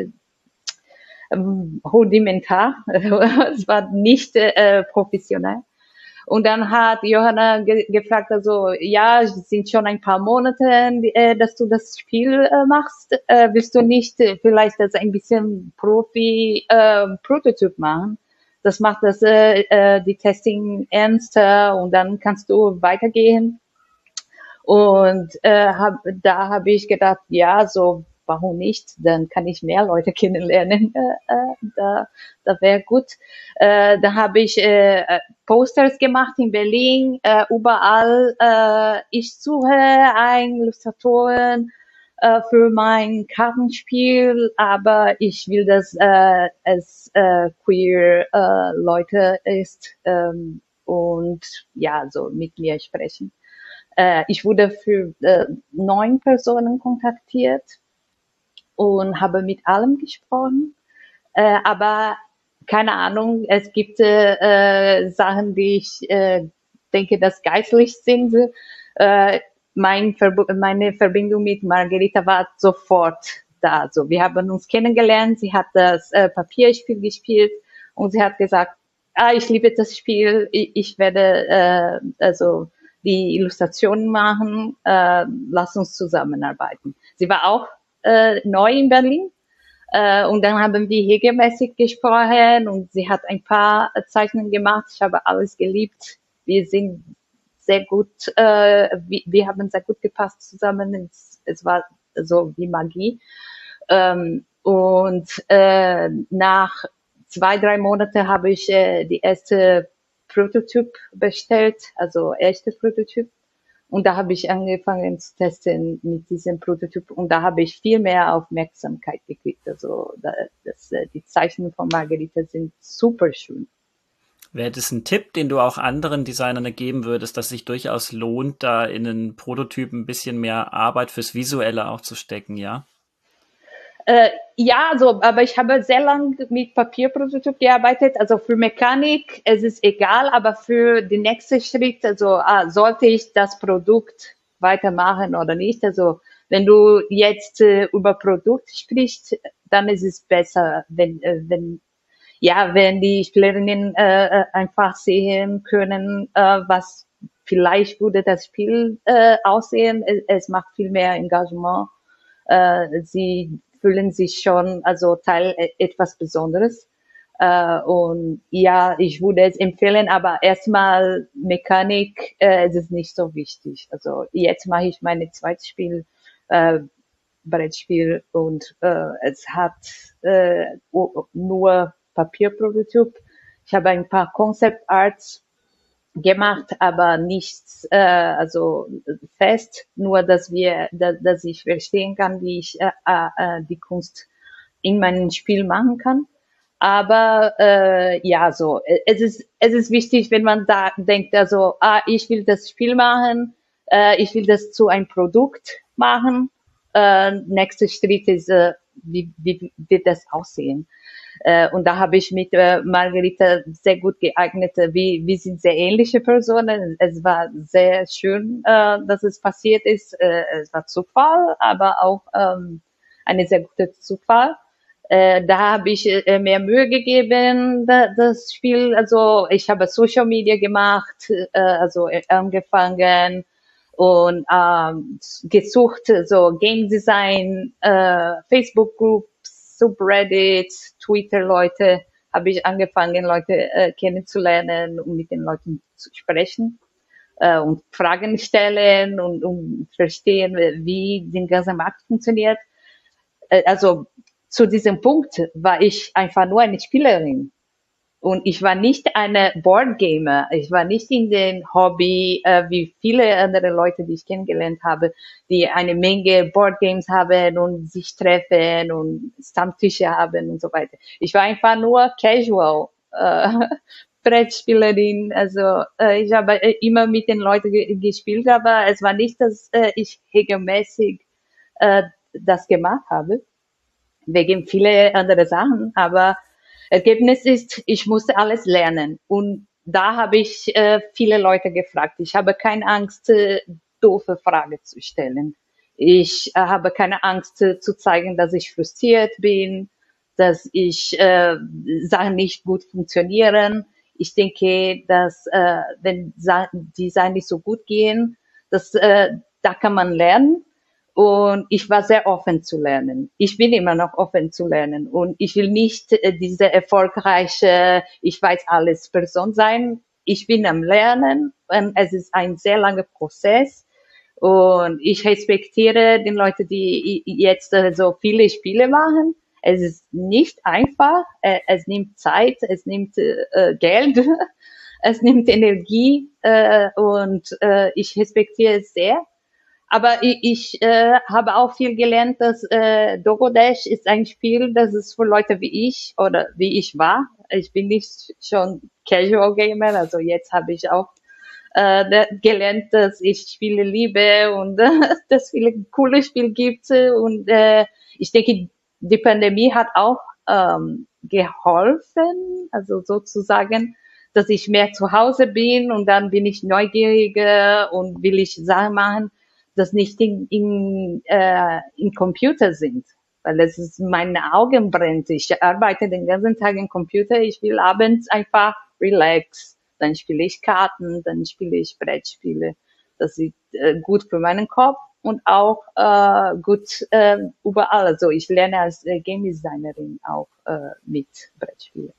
ähm, rudimentar. Es war nicht äh, professionell. Und dann hat Johanna ge gefragt, also, ja, es sind schon ein paar Monate, äh, dass du das Spiel äh, machst. Äh, willst du nicht äh, vielleicht das ein bisschen Profi-Prototyp äh, machen? Das macht das äh, äh, die Testing ernster und dann kannst du weitergehen. Und äh, hab, da habe ich gedacht, ja, so warum nicht? Dann kann ich mehr Leute kennenlernen. Äh, äh, da da wäre gut. Äh, da habe ich äh, Posters gemacht in Berlin, äh, überall. Äh, ich suche einen Illustratoren äh, für mein Kartenspiel, aber ich will, dass äh, es äh, queer äh, Leute ist ähm, und ja, so mit mir sprechen. Äh, ich wurde für äh, neun Personen kontaktiert und habe mit allem gesprochen. Äh, aber keine Ahnung, es gibt äh, Sachen, die ich äh, denke, dass geistlich sind. Äh, mein Verb meine Verbindung mit Margarita war sofort da. Also wir haben uns kennengelernt, sie hat das äh, Papierspiel gespielt und sie hat gesagt, ah, ich liebe das Spiel, ich, ich werde äh, also die Illustrationen machen, äh, lass uns zusammenarbeiten. Sie war auch äh, neu in Berlin äh, und dann haben wir regelmäßig gesprochen und sie hat ein paar Zeichnungen gemacht. Ich habe alles geliebt. Wir sind sehr gut, äh, wir, wir haben sehr gut gepasst zusammen. Es, es war so wie Magie. Ähm, und äh, nach zwei, drei Monaten habe ich äh, die erste Prototyp bestellt, also erste Prototyp. Und da habe ich angefangen zu testen mit diesem Prototyp und da habe ich viel mehr Aufmerksamkeit gekriegt. Also da, das, die Zeichnungen von Margarita sind super schön. Wäre das ein Tipp, den du auch anderen Designern geben würdest, dass sich durchaus lohnt, da in einen Prototyp ein bisschen mehr Arbeit fürs Visuelle auch zu stecken, ja? Äh, ja, also, aber ich habe sehr lange mit Papierprototyp gearbeitet. Also für Mechanik, es ist egal, aber für den nächsten Schritt, also ah, sollte ich das Produkt weitermachen oder nicht? Also wenn du jetzt äh, über Produkt sprichst, dann ist es besser, wenn, äh, wenn ja, wenn die Spielerinnen äh, einfach sehen können, äh, was vielleicht würde das Spiel äh, aussehen. Es, es macht viel mehr Engagement. Äh, sie fühlen sich schon also Teil etwas Besonderes. Äh, und ja, ich würde es empfehlen, aber erstmal Mechanik, äh, es ist nicht so wichtig. Also jetzt mache ich meine zweites Spiel, äh, Brettspiel und äh, es hat äh, nur Papierprototyp. Ich habe ein paar Concept Arts gemacht, aber nichts äh, also fest, nur dass wir, dass, dass ich verstehen kann, wie ich äh, äh, die Kunst in meinem Spiel machen kann. Aber äh, ja, so es ist es ist wichtig, wenn man da denkt, also ah, ich will das Spiel machen, äh, ich will das zu einem Produkt machen. Äh, nächster Schritt ist, äh, wie, wie wird das aussehen? Äh, und da habe ich mit äh, Margarita sehr gut geeignet. Wir, wir sind sehr ähnliche Personen. Es war sehr schön, äh, dass es passiert ist. Äh, es war Zufall, aber auch ähm, eine sehr gute Zufall. Äh, da habe ich äh, mehr Mühe gegeben, da, das Spiel. Also ich habe Social Media gemacht, äh, also angefangen und ähm, gesucht, so Game Design, äh, Facebook Groups, Subreddit, Twitter-Leute, habe ich angefangen, Leute äh, kennenzulernen und mit den Leuten zu sprechen äh, und Fragen stellen und, und verstehen, wie der ganze Markt funktioniert. Äh, also zu diesem Punkt war ich einfach nur eine Spielerin. Und ich war nicht eine Boardgamer. Ich war nicht in den Hobby, äh, wie viele andere Leute, die ich kennengelernt habe, die eine Menge Boardgames haben und sich treffen und Stammtische haben und so weiter. Ich war einfach nur casual, äh, Brettspielerin. Also äh, ich habe äh, immer mit den Leuten ge gespielt, aber es war nicht, dass äh, ich regelmäßig äh, das gemacht habe, wegen viele andere Sachen. Aber Ergebnis ist, ich musste alles lernen. Und da habe ich äh, viele Leute gefragt. Ich habe keine Angst, äh, doofe Fragen zu stellen. Ich äh, habe keine Angst äh, zu zeigen, dass ich frustriert bin, dass ich äh, Sachen nicht gut funktionieren. Ich denke, dass äh, wenn Sa die Sachen nicht so gut gehen, dass äh, da kann man lernen. Und ich war sehr offen zu lernen. Ich bin immer noch offen zu lernen. Und ich will nicht äh, diese erfolgreiche, ich weiß alles Person sein. Ich bin am Lernen. Und es ist ein sehr langer Prozess. Und ich respektiere die Leute, die jetzt äh, so viele Spiele machen. Es ist nicht einfach. Äh, es nimmt Zeit. Es nimmt äh, Geld. Es nimmt Energie. Äh, und äh, ich respektiere es sehr. Aber ich, ich äh, habe auch viel gelernt, dass äh, Dogodash ist ein Spiel, das ist für Leute wie ich oder wie ich war. Ich bin nicht schon Casual Gamer, also jetzt habe ich auch äh, gelernt, dass ich Spiele liebe und äh, dass es viele coole Spiele gibt. Und äh, ich denke, die Pandemie hat auch ähm, geholfen, also sozusagen, dass ich mehr zu Hause bin und dann bin ich neugieriger und will ich Sachen machen, das nicht in, in, äh, in Computer sind, weil das ist, meine Augen brennt. Ich arbeite den ganzen Tag im Computer. Ich will abends einfach relax. Dann spiele ich Karten, dann spiele ich Brettspiele. Das ist äh, gut für meinen Kopf und auch äh, gut äh, überall. Also ich lerne als äh, Game Designerin auch äh, mit Brettspielen.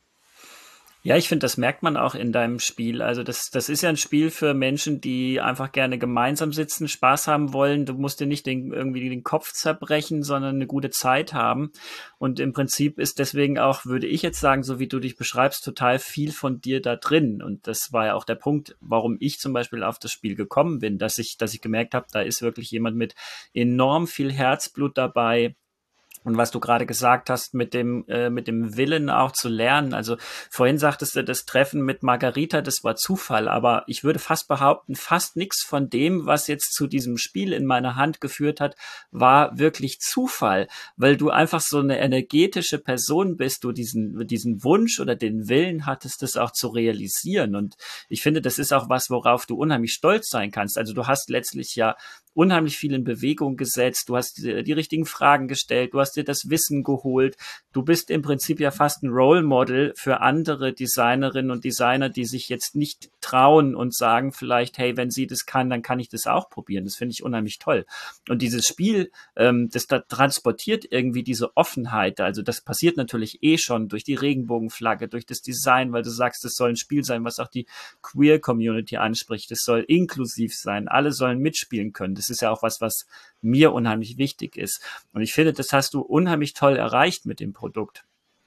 Ja, ich finde, das merkt man auch in deinem Spiel. Also das, das ist ja ein Spiel für Menschen, die einfach gerne gemeinsam sitzen, Spaß haben wollen. Du musst dir nicht den, irgendwie den Kopf zerbrechen, sondern eine gute Zeit haben. Und im Prinzip ist deswegen auch, würde ich jetzt sagen, so wie du dich beschreibst, total viel von dir da drin. Und das war ja auch der Punkt, warum ich zum Beispiel auf das Spiel gekommen bin, dass ich, dass ich gemerkt habe, da ist wirklich jemand mit enorm viel Herzblut dabei. Und was du gerade gesagt hast, mit dem äh, mit dem Willen auch zu lernen. Also vorhin sagtest du, das Treffen mit Margarita, das war Zufall. Aber ich würde fast behaupten, fast nichts von dem, was jetzt zu diesem Spiel in meiner Hand geführt hat, war wirklich Zufall. Weil du einfach so eine energetische Person bist, du diesen diesen Wunsch oder den Willen hattest, das auch zu realisieren. Und ich finde, das ist auch was, worauf du unheimlich stolz sein kannst. Also du hast letztlich ja unheimlich viel in Bewegung gesetzt, du hast die, die richtigen Fragen gestellt, du hast dir das Wissen geholt, du bist im Prinzip ja fast ein Role Model für andere Designerinnen und Designer, die sich jetzt nicht trauen und sagen vielleicht, hey, wenn sie das kann, dann kann ich das auch probieren. Das finde ich unheimlich toll. Und dieses Spiel, ähm, das da transportiert irgendwie diese Offenheit, also das passiert natürlich eh schon durch die Regenbogenflagge, durch das Design, weil du sagst, das soll ein Spiel sein, was auch die Queer-Community anspricht, es soll inklusiv sein, alle sollen mitspielen können. Das ist ja auch was, was mir unheimlich wichtig ist. Und ich finde, das hast du unheimlich toll erreicht mit dem Produkt.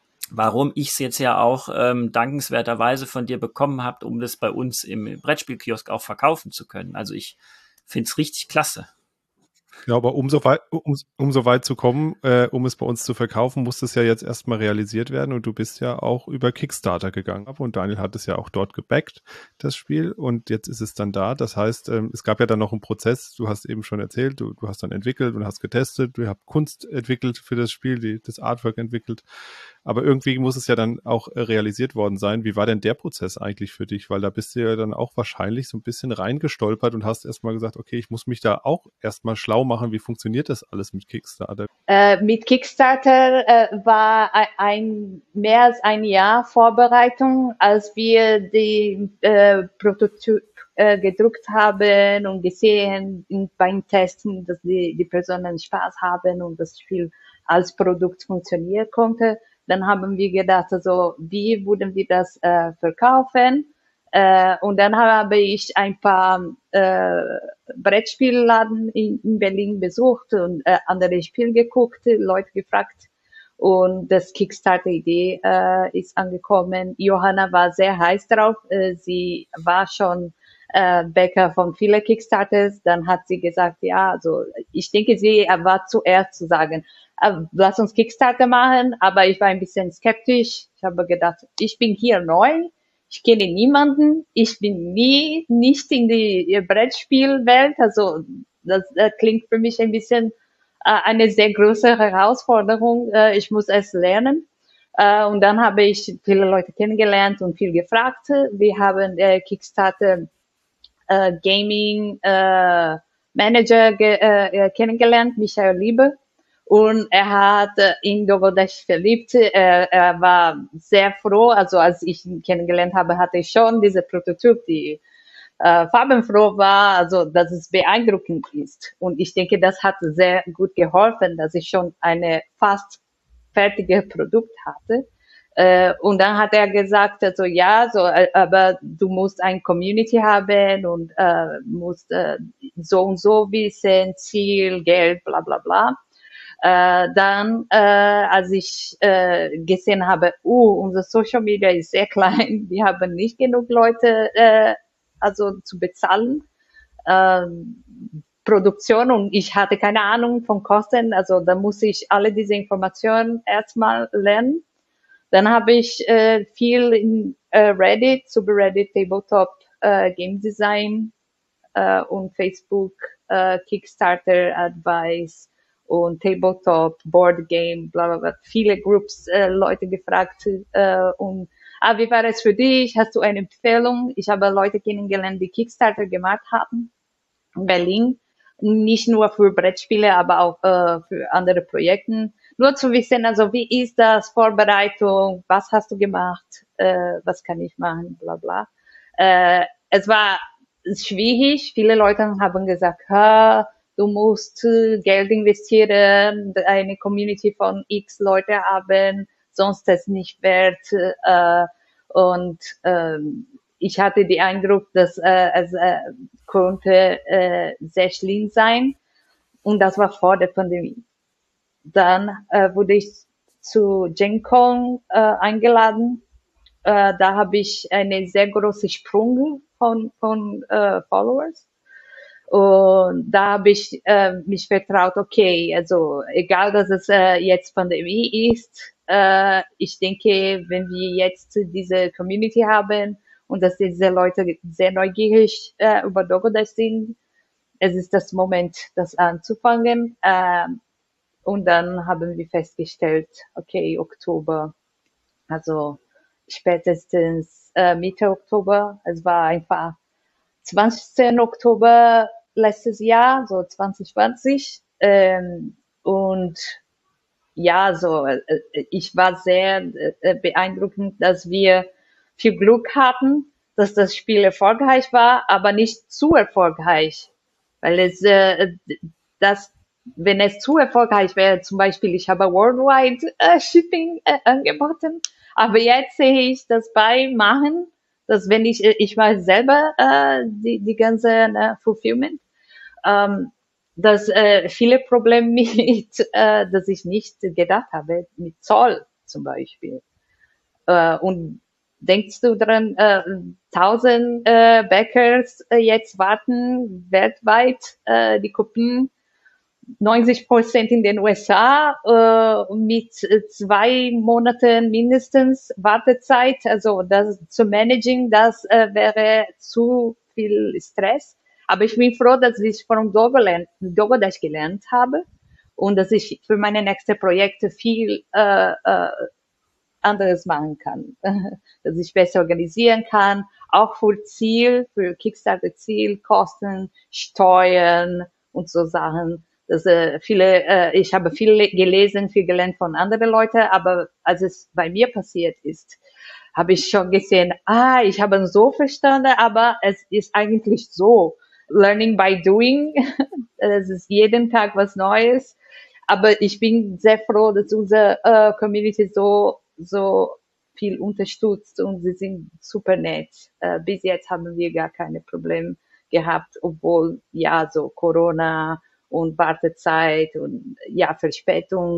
Warum ich es jetzt ja auch ähm, dankenswerterweise von dir bekommen habe, um das bei uns im Brettspielkiosk auch verkaufen zu können. Also ich finde es richtig klasse. Ja, aber um so weit, um, um so weit zu kommen, äh, um es bei uns zu verkaufen, muss es ja jetzt erstmal realisiert werden und du bist ja auch über Kickstarter gegangen. Und Daniel hat es ja auch dort gebackt, das Spiel, und jetzt ist es dann da. Das heißt, ähm, es gab ja dann noch einen Prozess, du hast eben schon erzählt, du, du hast dann entwickelt und hast getestet, du hast Kunst entwickelt für das Spiel, die, das Artwork entwickelt. Aber irgendwie muss es ja dann auch äh, realisiert worden sein. Wie war denn der Prozess eigentlich für dich? Weil da bist du ja dann auch wahrscheinlich so ein bisschen reingestolpert und hast erstmal gesagt, okay, ich muss mich da auch erstmal schlau machen. Wie funktioniert das alles mit Kickstarter? Äh, mit Kickstarter äh, war ein mehr als ein Jahr Vorbereitung, als wir die äh, Prototyp äh, gedruckt haben und gesehen in, beim Testen, dass die, die Personen Spaß haben und das Spiel als Produkt funktionieren konnte. Dann haben wir gedacht, also wie würden wir das äh, verkaufen? Äh, und dann habe ich ein paar äh, Brettspielladen in, in Berlin besucht und äh, andere Spiele geguckt, Leute gefragt. Und das Kickstarter-Idee äh, ist angekommen. Johanna war sehr heiß drauf. Äh, sie war schon äh, Bäcker von vielen Kickstarters. Dann hat sie gesagt, ja, also ich denke, sie war zuerst zu sagen, äh, lass uns Kickstarter machen. Aber ich war ein bisschen skeptisch. Ich habe gedacht, ich bin hier neu. Ich kenne niemanden. Ich bin nie nicht in die Brettspielwelt. Also das, das klingt für mich ein bisschen eine sehr große Herausforderung. Ich muss es lernen. Und dann habe ich viele Leute kennengelernt und viel gefragt. Wir haben Kickstarter Gaming Manager kennengelernt, Michael Liebe. Und er hat in Dogodash verliebt. Er, er war sehr froh. Also als ich ihn kennengelernt habe, hatte ich schon diese Prototyp, die Äh, farbenfroh war, also dass es beeindruckend ist. Und ich denke, das hat sehr gut geholfen, dass ich schon eine fast fertige Produkt hatte. Äh, und dann hat er gesagt, also ja, so, aber du musst ein Community haben und äh, musst äh, so und so wissen, Ziel, Geld, bla bla bla. Äh, dann, äh, als ich äh, gesehen habe, uh, unser Social Media ist sehr klein, wir haben nicht genug Leute äh, also zu bezahlen, ähm, Produktion, und ich hatte keine Ahnung von Kosten, also da muss ich alle diese Informationen erstmal lernen. Dann habe ich äh, viel in äh, Reddit, Subreddit, Tabletop, äh, Game Design äh, und Facebook, äh, Kickstarter Advice und Tabletop, Board Game, bla bla bla, viele Groups, äh, Leute gefragt äh, und ah, wie war es für dich? Hast du eine Empfehlung? Ich habe Leute kennengelernt, die Kickstarter gemacht haben in Berlin. Nicht nur für Brettspiele, aber auch äh, für andere Projekte. Nur zu wissen, also wie ist das, Vorbereitung, was hast du gemacht, äh, was kann ich machen, bla bla. Äh, es war schwierig. Viele Leute haben gesagt, ha, du musst Geld investieren, eine Community von X Leute haben, sonst ist es nicht wert. Äh, und ähm, ich hatte den Eindruck, dass äh, es äh, konnte äh, sehr schlimm sein. Und das war vor der Pandemie. Dann äh, wurde ich zu Gen Con äh, eingeladen. Äh, da habe ich eine sehr große Sprung von, von äh, Followers. Und da habe ich äh, mich vertraut, okay, also egal, dass es äh, jetzt Pandemie ist, äh, ich denke, wenn wir jetzt diese Community haben und dass diese Leute sehr neugierig äh, über Dogodash sind, es ist das Moment, das anzufangen. Äh, und dann haben wir festgestellt, okay, Oktober, also spätestens äh, Mitte Oktober, es war einfach zwanzigsten Oktober letztes Jahr, so zwanzig zwanzig. Ähm, und ja, so äh, ich war sehr äh, beeindruckend, dass wir viel Glück hatten, dass das Spiel erfolgreich war, aber nicht zu erfolgreich, weil es äh, das wenn es zu erfolgreich wäre, zum Beispiel, ich habe Worldwide äh, Shipping äh, angeboten, aber jetzt sehe ich das bei Machen, dass wenn ich, ich mache selber äh, die, die ganze äh, Fulfillment, ähm, dass äh, viele Probleme mit, äh, dass ich nicht gedacht habe, mit Zoll zum Beispiel. Äh, und denkst du dran, äh, tausend äh, Bäckers äh, jetzt warten weltweit äh, die Kopien neunzig Prozent in den U S A äh, mit zwei Monaten mindestens Wartezeit. Also das zu managen, das äh, wäre zu viel Stress. Aber ich bin froh, dass ich von Dogodash gelernt habe und dass ich für meine nächsten Projekte viel äh, äh, anderes machen kann, dass ich besser organisieren kann, auch für Ziel, für Kickstarter-Ziel, Kosten, Steuern und so Sachen. Das, äh, viele, äh, ich habe viel gelesen, viel gelernt von anderen Leuten, aber als es bei mir passiert ist, habe ich schon gesehen, ah, ich habe so verstanden, aber es ist eigentlich so. Learning by doing, es ist jeden Tag was Neues. Aber ich bin sehr froh, dass unsere äh, Community so so viel unterstützt und sie sind super nett. Äh, bis jetzt haben wir gar keine Probleme gehabt, obwohl ja so Corona und Wartezeit und ja Verspätung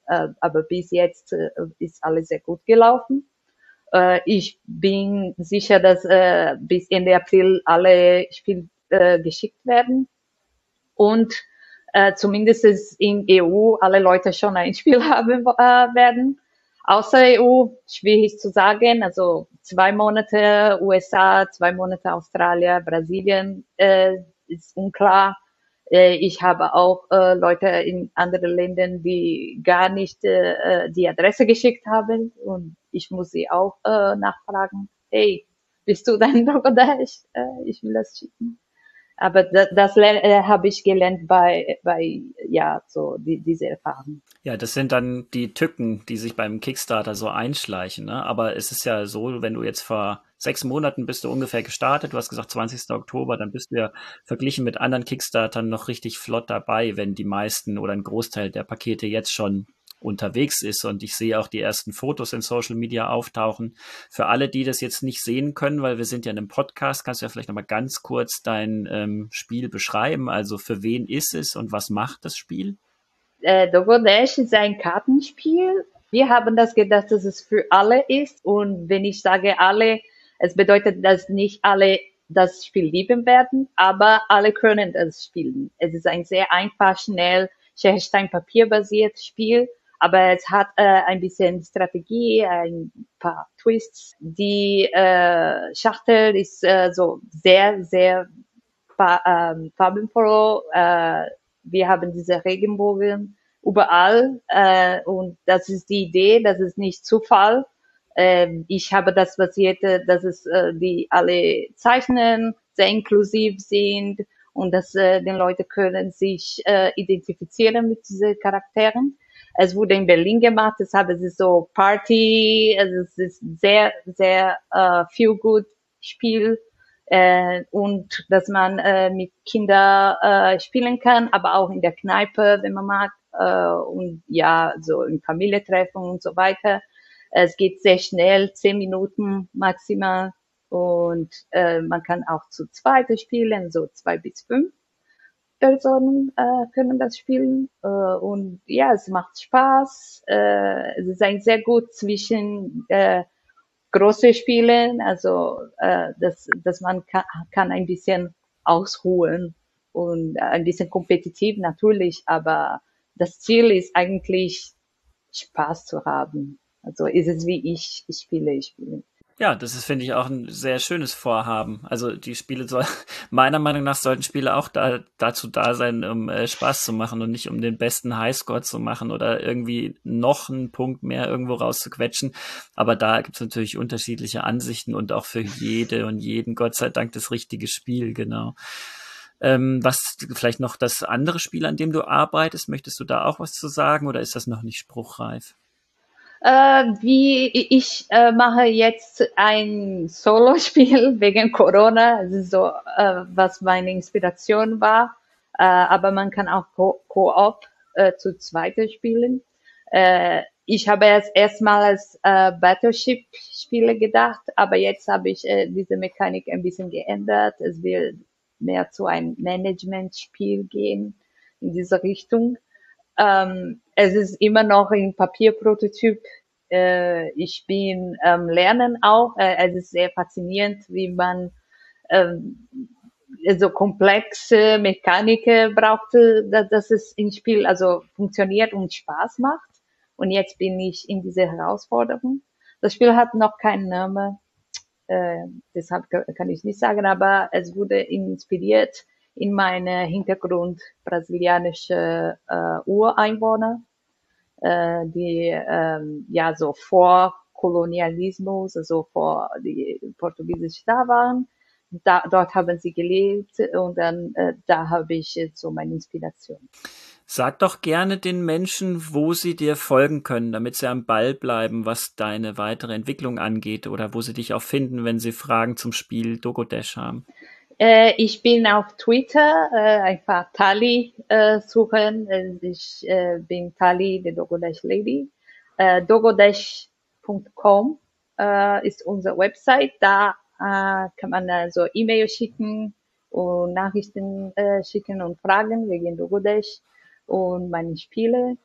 äh, aber bis jetzt äh, ist alles sehr gut gelaufen. Äh, ich bin sicher, dass äh, bis Ende April alle Spiele äh, geschickt werden und äh, zumindest in E U alle Leute schon ein Spiel haben äh, werden. Außer E U, schwierig zu sagen, also zwei Monate U S A, zwei Monate Australien, Brasilien äh, ist unklar. Äh, ich habe auch äh, Leute in anderen Ländern, die gar nicht äh, die Adresse geschickt haben und ich muss sie auch äh, nachfragen, hey, bist du dein Bangladesch? Äh, ich will das schicken. Aber das, das äh, habe ich gelernt bei, bei ja, so die, diese Erfahrung. Ja, das sind dann die Tücken, die sich beim Kickstarter so einschleichen. Ne? Aber es ist ja so, wenn du jetzt vor sechs Monaten bist du ungefähr gestartet, du hast gesagt zwanzigsten Oktober, dann bist du ja verglichen mit anderen Kickstartern noch richtig flott dabei, wenn die meisten oder ein Großteil der Pakete jetzt schon unterwegs ist. Und ich sehe auch die ersten Fotos in Social Media auftauchen. Für alle, die das jetzt nicht sehen können, weil wir sind ja in einem Podcast, kannst du ja vielleicht nochmal ganz kurz dein ähm, Spiel beschreiben. Also für wen ist es und was macht das Spiel? Äh, Dogodash ist ein Kartenspiel. Wir haben das gedacht, dass es für alle ist. Und wenn ich sage alle, es bedeutet, dass nicht alle das Spiel lieben werden, aber alle können das spielen. Es ist ein sehr einfach, schnell, Stein-Papier-basiertes Spiel, aber es hat äh, ein bisschen Strategie, ein paar Twists. Die äh, Schachtel ist äh, so sehr, sehr ähm, farbenfroh. Äh, wir haben diese Regenbogen überall äh, und das ist die Idee, das ist nicht Zufall. Äh, ich habe das basiert, dass es äh, die alle zeichnen, sehr inklusiv sind und dass äh, die Leute können sich äh, identifizieren mit diesen Charakteren. Es wurde in Berlin gemacht, deshalb ist es so Party, also es ist sehr, sehr äh, feel good Spiel. Äh, und dass man äh, mit Kindern äh, spielen kann, aber auch in der Kneipe, wenn man mag, äh, und ja, so in Familientreffen und so weiter. Es geht sehr schnell, zehn Minuten maximal und äh, man kann auch zu zweit spielen, so zwei bis fünf Personen äh, können das spielen äh, und ja, es macht Spaß. Äh, es ist ein sehr gut zwischen äh, große Spiele, also äh, dass, dass man kann, kann ein bisschen ausruhen und ein bisschen kompetitiv natürlich, aber das Ziel ist eigentlich Spaß zu haben. Also ist es wie ich, ich spiele, ich spiele. Ja, das ist, finde ich, auch ein sehr schönes Vorhaben. Also die Spiele soll, meiner Meinung nach sollten Spiele auch da, dazu da sein, um äh, Spaß zu machen und nicht um den besten Highscore zu machen oder irgendwie noch einen Punkt mehr irgendwo rauszuquetschen. Aber da gibt es natürlich unterschiedliche Ansichten und auch für jede und jeden, Gott sei Dank, das richtige Spiel, genau. Ähm, was vielleicht noch das andere Spiel, an dem du arbeitest, möchtest du da auch was zu sagen oder ist das noch nicht spruchreif? Äh, wie ich äh, mache jetzt ein Solo-Spiel wegen Corona. Das ist so, äh, was meine Inspiration war. Äh, aber man kann auch Co- Co-op äh, zu zweit spielen. Äh, ich habe erst erstmal als äh, Battleship-Spiele gedacht, aber jetzt habe ich äh, diese Mechanik ein bisschen geändert. Es will mehr zu einem Management-Spiel gehen in diese Richtung. Ähm, es ist immer noch ein Papierprototyp. Äh, ich bin ähm, Lernen auch. Äh, es ist sehr faszinierend, wie man ähm, so komplexe Mechanik braucht, dass, dass es im Spiel also funktioniert und Spaß macht. Und jetzt bin ich in dieser Herausforderung. Das Spiel hat noch keinen Namen, äh, deshalb kann ich nicht sagen, aber es wurde inspiriert in meinem Hintergrund brasilianische äh, Ureinwohner, äh, die ähm, ja so vor Kolonialismus, also vor die Portugiesisch da waren. Da, dort haben sie gelebt und dann äh, da habe ich jetzt so meine Inspiration. Sag doch gerne den Menschen, wo sie dir folgen können, damit sie am Ball bleiben, was deine weitere Entwicklung angeht oder wo sie dich auch finden, wenn sie Fragen zum Spiel Dogodash haben. Äh, ich bin auf Twitter, äh, einfach Tali äh, suchen. Ich äh, bin Tali, the Dogodash Lady. Äh, dogodash punkt com äh, ist unsere Website. Da äh, kann man also E-Mail schicken und Nachrichten äh, schicken und Fragen wegen Dogodash und meine Spiele.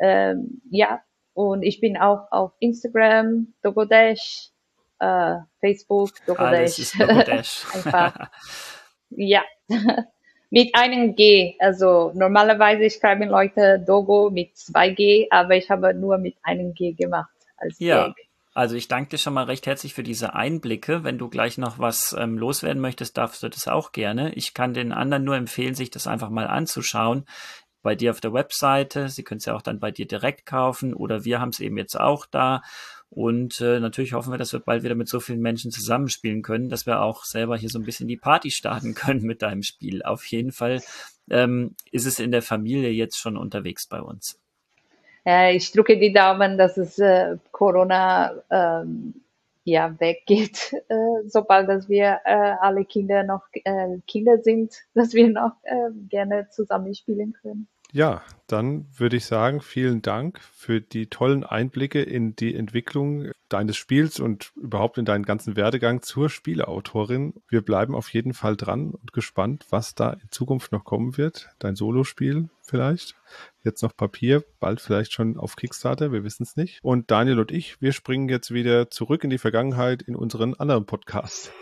Ähm, ja, und ich bin auch auf Instagram, Dogodash, äh, Facebook, Alles Dogodash. ist Dogodash. Einfach, ja. Mit einem G. Also normalerweise schreiben Leute Dogo mit zwei G, aber ich habe nur mit einem G gemacht als Ja, Gag. also ich danke dir schon mal recht herzlich für diese Einblicke. Wenn du gleich noch was ähm, loswerden möchtest, darfst du das auch gerne. Ich kann den anderen nur empfehlen, sich das einfach mal anzuschauen. Bei dir auf der Webseite. Sie können es ja auch dann bei dir direkt kaufen oder wir haben es eben jetzt auch da. Und äh, natürlich hoffen wir, dass wir bald wieder mit so vielen Menschen zusammenspielen können, dass wir auch selber hier so ein bisschen die Party starten können mit deinem Spiel. Auf jeden Fall ähm, ist es in der Familie jetzt schon unterwegs bei uns. Äh, ich drücke die Daumen, dass es äh, Corona ähm, ja weggeht, äh, sobald dass wir äh, alle Kinder noch äh, Kinder sind, dass wir noch äh, gerne zusammen spielen können. Ja, dann würde ich sagen, vielen Dank für die tollen Einblicke in die Entwicklung deines Spiels und überhaupt in deinen ganzen Werdegang zur Spieleautorin. Wir bleiben auf jeden Fall dran und gespannt, was da in Zukunft noch kommen wird. Dein Solospiel vielleicht, jetzt noch Papier, bald vielleicht schon auf Kickstarter, wir wissen es nicht. Und Daniel und ich, wir springen jetzt wieder zurück in die Vergangenheit in unseren anderen Podcast.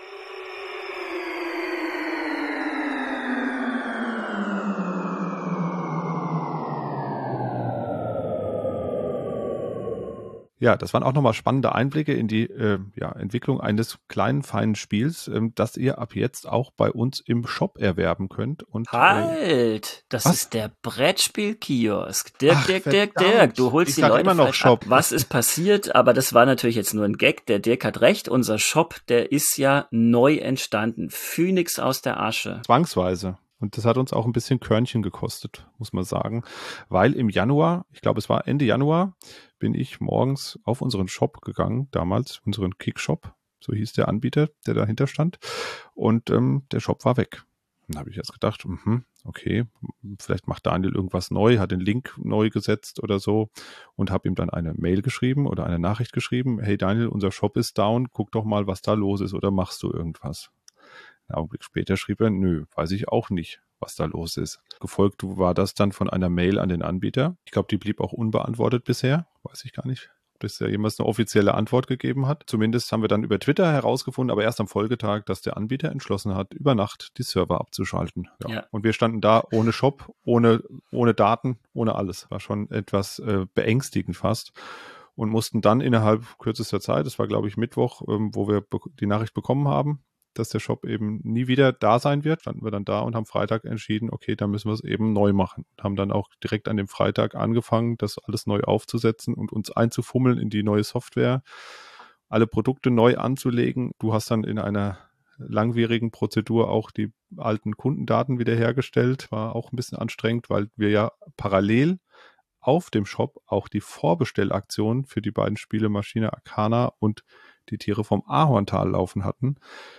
Ja, das waren auch nochmal spannende Einblicke in die äh, ja, Entwicklung eines kleinen, feinen Spiels, ähm, das ihr ab jetzt auch bei uns im Shop erwerben könnt. Und, halt! Äh, das was? ist der Brettspielkiosk. Dirk, Ach, Dirk, Dirk, verdammt. Dirk. Du holst Ich die sag Leute immer noch falsch Shop. ab. Was ist passiert? Aber das war natürlich jetzt nur ein Gag. Der Dirk hat recht. Unser Shop, der ist ja neu entstanden. Phönix aus der Asche. Zwangsweise. Und das hat uns auch ein bisschen Körnchen gekostet, muss man sagen. Weil im Januar, ich glaube es war Ende Januar, bin ich morgens auf unseren Shop gegangen, damals unseren Kickshop, so hieß der Anbieter, der dahinter stand. Und ähm, der Shop war weg. Dann habe ich jetzt gedacht, mh, okay, vielleicht macht Daniel irgendwas neu, hat den Link neu gesetzt oder so und habe ihm dann eine Mail geschrieben oder eine Nachricht geschrieben, hey Daniel, unser Shop ist down, guck doch mal, was da los ist oder machst du irgendwas? Einen Augenblick später schrieb er, nö, weiß ich auch nicht, was da los ist. Gefolgt war das dann von einer Mail an den Anbieter. Ich glaube, die blieb auch unbeantwortet bisher. Weiß ich gar nicht, ob das ja jemals eine offizielle Antwort gegeben hat. Zumindest haben wir dann über Twitter herausgefunden, aber erst am Folgetag, dass der Anbieter entschlossen hat, über Nacht die Server abzuschalten. Ja. Ja. Und wir standen da ohne Shop, ohne, ohne Daten, ohne alles. War schon etwas äh, beängstigend fast. Und mussten dann innerhalb kürzester Zeit, das war glaube ich Mittwoch, ähm, wo wir be- die Nachricht bekommen haben, dass der Shop eben nie wieder da sein wird, standen wir dann da und haben Freitag entschieden, okay, dann müssen wir es eben neu machen. Und haben dann auch direkt an dem Freitag angefangen, das alles neu aufzusetzen und uns einzufummeln in die neue Software, alle Produkte neu anzulegen. Du hast dann in einer langwierigen Prozedur auch die alten Kundendaten wiederhergestellt. War auch ein bisschen anstrengend, weil wir ja parallel auf dem Shop auch die Vorbestellaktion für die beiden Spiele Maschine Arcana und die Tiere vom Ahorntal laufen hatten.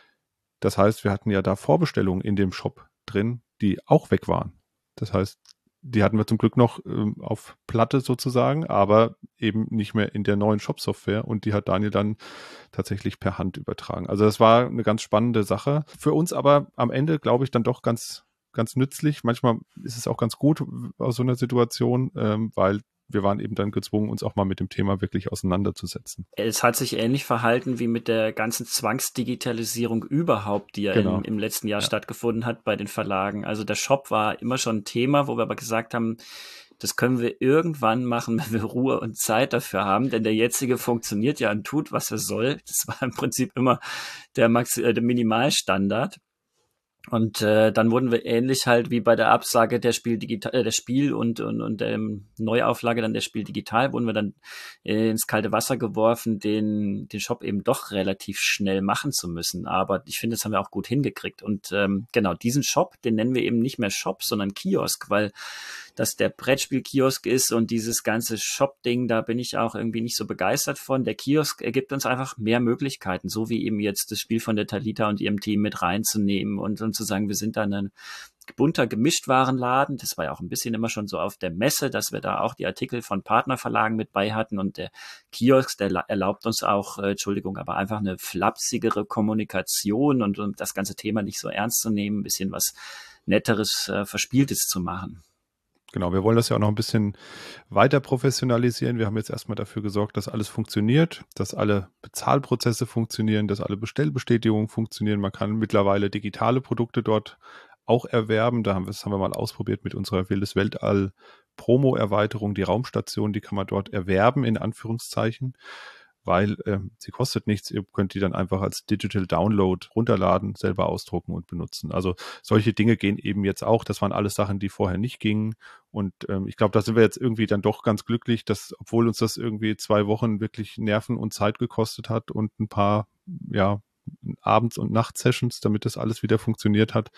Das heißt, wir hatten ja da Vorbestellungen in dem Shop drin, die auch weg waren. Das heißt, die hatten wir zum Glück noch ähm, auf Platte sozusagen, aber eben nicht mehr in der neuen Shop-Software und die hat Daniel dann tatsächlich per Hand übertragen. Also das war eine ganz spannende Sache. Für uns aber am Ende, glaube ich, dann doch ganz, ganz nützlich. Manchmal ist es auch ganz gut aus so einer Situation, ähm, weil wir waren eben dann gezwungen, uns auch mal mit dem Thema wirklich auseinanderzusetzen. Es hat sich ähnlich verhalten wie mit der ganzen Zwangsdigitalisierung überhaupt, die ja genau. im, im letzten Jahr ja. stattgefunden hat bei den Verlagen. Also der Shop war immer schon ein Thema, wo wir aber gesagt haben, das können wir irgendwann machen, wenn wir Ruhe und Zeit dafür haben, denn der jetzige funktioniert ja und tut, was er soll. Das war im Prinzip immer der, Max äh, der Minimalstandard. Und äh, dann wurden wir ähnlich halt wie bei der Absage der Spiel digital, äh, der Spiel und und und der ähm, Neuauflage dann der Spiel digital, wurden wir dann äh, ins kalte Wasser geworfen, den den Shop eben doch relativ schnell machen zu müssen. Aber ich finde, das haben wir auch gut hingekriegt. Und ähm, genau diesen Shop, den nennen wir eben nicht mehr Shop, sondern Kiosk, weil das der Brettspiel-Kiosk ist und dieses ganze Shop-Ding, da bin ich auch irgendwie nicht so begeistert von. Der Kiosk ergibt uns einfach mehr Möglichkeiten, so wie eben jetzt das Spiel von der Talita und ihrem Team mit reinzunehmen und, und zu sagen, wir sind da ein bunter Gemischtwarenladen. Das war ja auch ein bisschen immer schon so auf der Messe, dass wir da auch die Artikel von Partnerverlagen mit bei hatten und der Kiosk, der erlaubt uns auch, äh, Entschuldigung, aber einfach eine flapsigere Kommunikation und, und das ganze Thema nicht so ernst zu nehmen, ein bisschen was Netteres, äh, Verspieltes zu machen. Genau, wir wollen das ja auch noch ein bisschen weiter professionalisieren. Wir haben jetzt erstmal dafür gesorgt, dass alles funktioniert, dass alle Bezahlprozesse funktionieren, dass alle Bestellbestätigungen funktionieren. Man kann mittlerweile digitale Produkte dort auch erwerben. Da haben wir, das haben wir mal ausprobiert mit unserer Wildes Weltall Promo-Erweiterung. Die Raumstation, die kann man dort erwerben, in Anführungszeichen, weil ähm, sie kostet nichts. Ihr könnt die dann einfach als Digital Download runterladen, selber ausdrucken und benutzen. Also solche Dinge gehen eben jetzt auch. Das waren alles Sachen, die vorher nicht gingen. Und ähm, ich glaube, da sind wir jetzt irgendwie dann doch ganz glücklich, dass, obwohl uns das irgendwie zwei Wochen wirklich Nerven und Zeit gekostet hat und ein paar, ja, Abends- und Nachtsessions, damit das alles wieder funktioniert hat.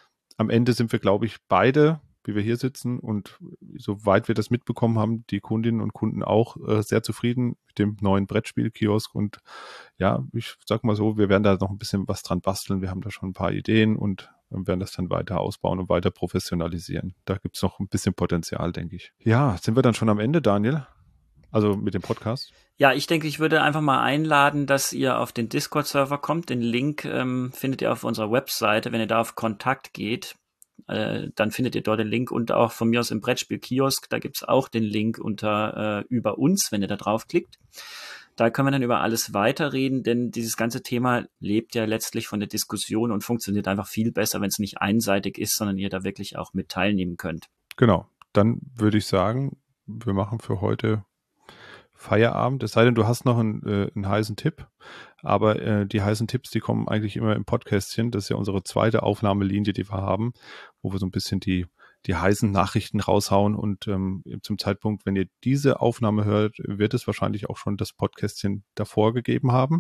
Am Ende sind wir, glaube ich, beide, wie wir hier sitzen und soweit wir das mitbekommen haben, die Kundinnen und Kunden auch äh, sehr zufrieden mit dem neuen Brettspiel-Kiosk. Und ja, ich sag mal so, wir werden da noch ein bisschen was dran basteln. Wir haben da schon ein paar Ideen und werden das dann weiter ausbauen und weiter professionalisieren. Da gibt es noch ein bisschen Potenzial, denke ich. Ja, sind wir dann schon am Ende, Daniel? Also mit dem Podcast? Ja, ich denke, ich würde einfach mal einladen, dass ihr auf den Discord-Server kommt. Den Link ähm, findet ihr auf unserer Webseite. Wenn ihr da auf Kontakt geht, äh, dann findet ihr dort den Link und auch von mir aus im Brettspiel-Kiosk. Da gibt's auch den Link unter äh, über uns, wenn ihr da draufklickt. Da können wir dann über alles weiterreden, denn dieses ganze Thema lebt ja letztlich von der Diskussion und funktioniert einfach viel besser, wenn es nicht einseitig ist, sondern ihr da wirklich auch mit teilnehmen könnt. Genau, dann würde ich sagen, wir machen für heute Feierabend, es sei denn, du hast noch einen, äh, einen heißen Tipp, aber äh, die heißen Tipps, die kommen eigentlich immer im Podcastchen, das ist ja unsere zweite Aufnahmelinie, die wir haben, wo wir so ein bisschen die, die heißen Nachrichten raushauen und ähm, zum Zeitpunkt, wenn ihr diese Aufnahme hört, wird es wahrscheinlich auch schon das Podcastchen davor gegeben haben,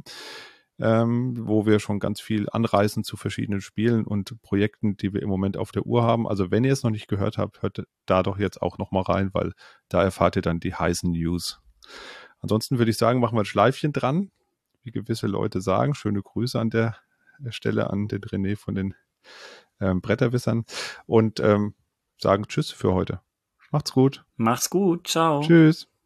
ähm, wo wir schon ganz viel anreißen zu verschiedenen Spielen und Projekten, die wir im Moment auf der Uhr haben. Also wenn ihr es noch nicht gehört habt, hört da doch jetzt auch nochmal rein, weil da erfahrt ihr dann die heißen News. Ansonsten würde ich sagen, machen wir ein Schleifchen dran, wie gewisse Leute sagen. Schöne Grüße an der Stelle an den René von den ähm, Bretterwissern und ähm, sagen Tschüss für heute. Macht's gut. Macht's gut. Ciao. Tschüss.